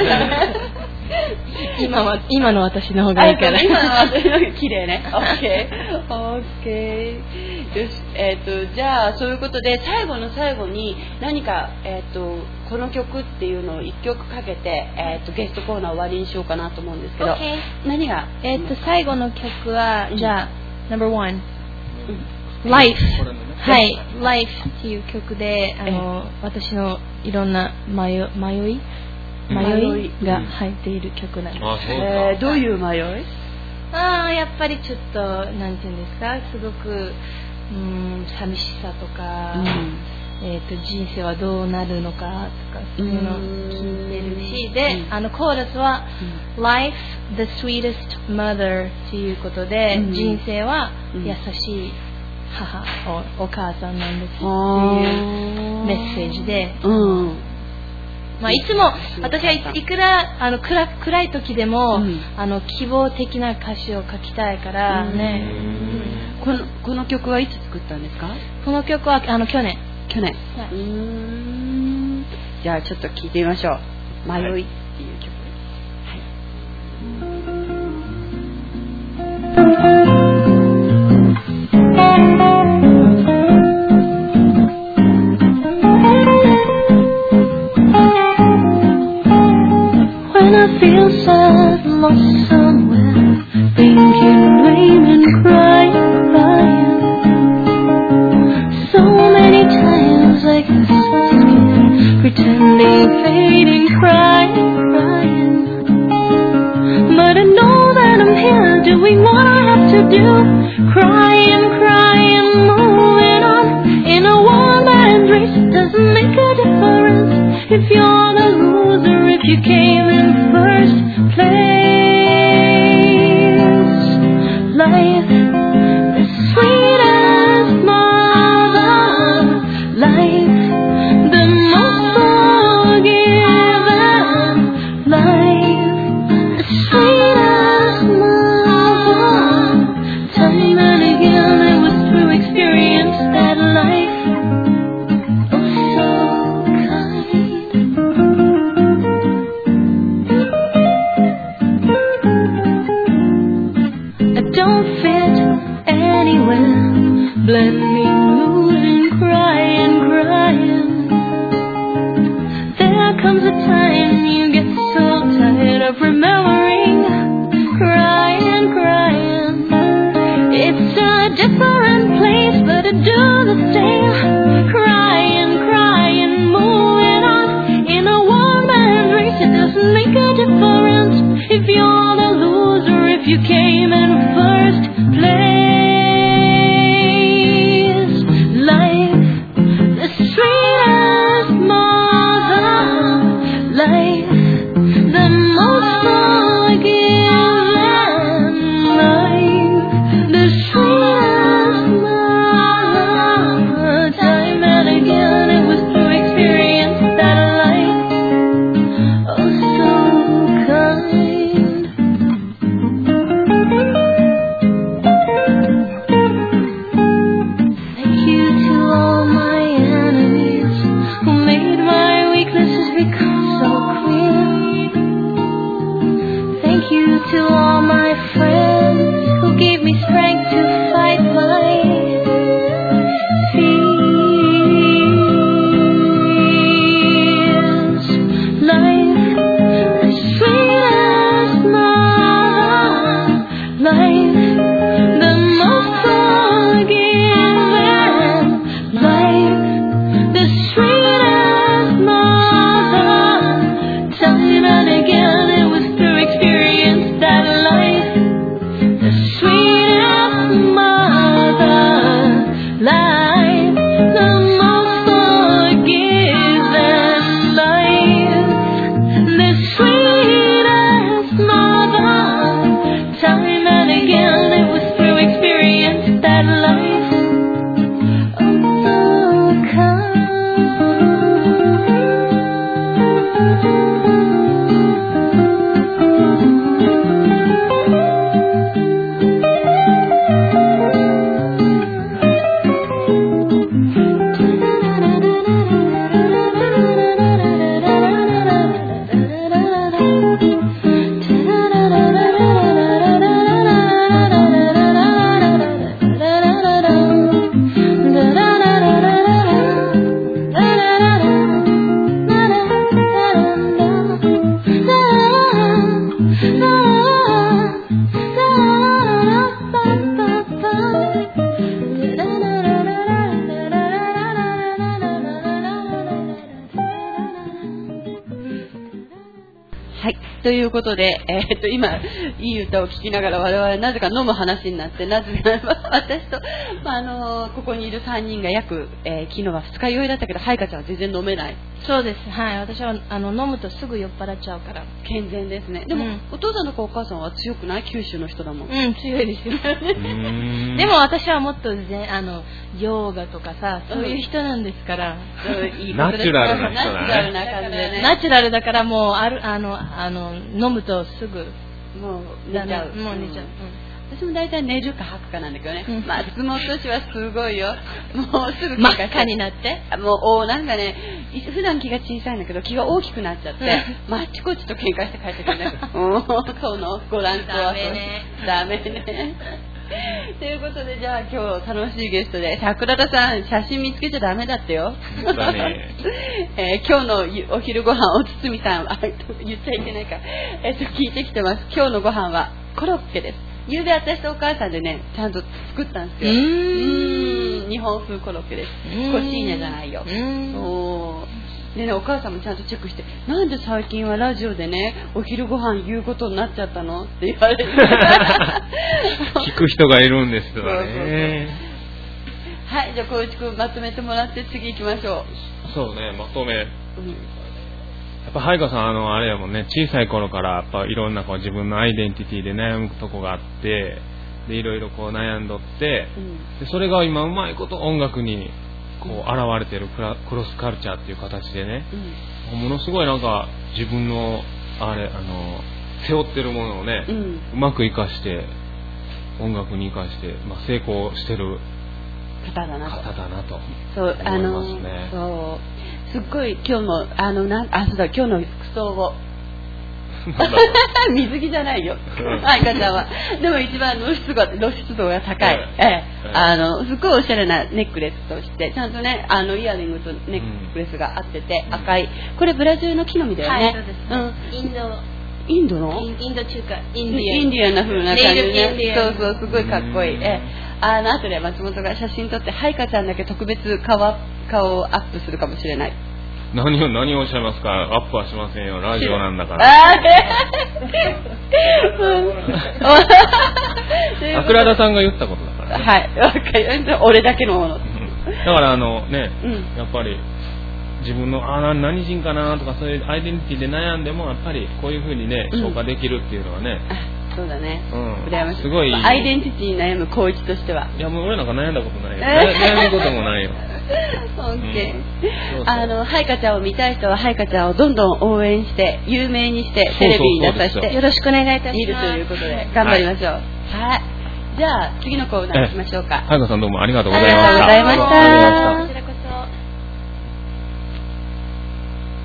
今の私の方がいいから。 今の私の方が綺麗ね。オッケー。よし。じゃあそういうことで最後の最後に何かこの曲っていうのを1曲かけてゲストコーナー終わりにしようかなと思うんですけど。何が？ 最後の曲はじゃあ No.1 Life。はい、Life っていう曲で私のいろんな迷いが入っている曲なんです。 どういう迷い？ やっぱりちょっとなんていうんですか、すごく寂しさとか、人生はどうなるのかとかそういうのを聞いてるし、でコーラスは Life the sweetest mother ということで、人生は優しい母お母さんなんですっていうメッセージで、いつも私はいくら暗い時でも、希望的な歌詞を書きたいからね。 この曲はいつ作ったんですか？ この曲は去年。 じゃあちょっと聴いてみましょう。迷いっていう曲。 When I feel sad, lost somewhere, thinking, blaming, crying. So many times I get so scared, pretending, fading, crying. But I know that I'm here doing what I have to do, crying, moving on. In a one-man race, it doesn't make a difference if you're the loser, if you came in first place. Life, the sweetest mother. Life, the most forgiving. Life, the sweetest mother. Time and again it was through experience that life was so kind. I don't fit anywhere, blending, losing, crying. There comes a time you get so tired of remembering, crying. It's a different place, but I do the same, crying, moving on. In a one-man race, it doesn't make a difference if you're the loser, if you came in first ということで、今いい歌を聴きながら我々なぜか飲む話になって、なぜならば私と、ここにいる3人が昨日は二日酔いだったけど、はいかちゃんは全然飲めない。 そうです。はい。私は飲むとすぐ酔っ払っちゃうから。 健全ですね。でも、お父さんとかお母さんは強くない？九州の人だもん。 強いですよ。でも私はもっとヨーガとかさ、そういう人なんですから。 ナチュラルな人だね。 ナチュラルな感じでね。 ナチュラルだからもう飲むとすぐもう寝ちゃう。私も大体寝るか吐くかなんだけどね。松本氏はすごいよ。もうすぐ真っ赤になって。 もうなんかね、普段気が小さいんだけど気が大きくなっちゃって、あっちこっちと喧嘩して帰ってくるね。そのご覧とはダメね。ということで、じゃあ今日楽しいゲストで桜田さん、写真見つけちゃダメだってよ。 そうだね。 今日のお昼ご飯、おつつみさん、言っちゃいけないか、聞いてきてます。今日のご飯はコロッケです。夕べ私とお母さんでね、ちゃんと作ったんですよ。日本風コロッケです。コシーニャじゃないよ。でね、お母さんもちゃんとチェックして、なんで最近はラジオでね、お昼ご飯言うことになっちゃったのって言われて聞く人がいるんですよね。 はい、じゃあ小内くんまとめてもらって次行きましょう。そうね、まとめ。やっぱはいかさんあれやもんね、小さい頃からやっぱいろんな自分のアイデンティティで悩むとこがあって、でいろいろ悩んどって、でそれが今うまいこと音楽に現れてるクロスカルチャーっていう形でね、ものすごいなんか自分の背負ってるものをね、うまく生かして音楽に生かして、成功してる方だなと思いますね。 すっごい今日も今日の服装を水着じゃないよ、はいかちゃんは。でも一番露出度が高い、すっごいおしゃれなネックレスとして、ちゃんとねイヤリングとネックレスが合ってて、赤い、これブラジルの木の実だよね。 はい、そうです。 インドのインド中華インディアンな風な感じでね。そうすごいかっこいい。あとで松本が写真撮って、はいかちゃんだけ特別顔をアップするかもしれない。 何をおっしゃいますか。アップはしませんよ、ラジオなんだから。桜田さんが言ったことだからね。 はい、わかります。俺だけのもの。だからやっぱり自分の何人かなとか、そういうアイデンティティで悩んでもやっぱりこういう風にね消化できるっていうのはね。 そうだね。羨ましい。 すごい。 アイデンティティに悩む光一としては。 いやもう俺なんか悩んだことないよ。悩むこともないよ。 はいかちゃんを見たい人ははいかちゃんをどんどん応援して有名にしてテレビに出させてよろしくお願いいたします。 見るということで頑張りましょう。はい。じゃあ次のコーナー行きましょうか。 はいかさんどうもありがとうございました。 ありがとうございました。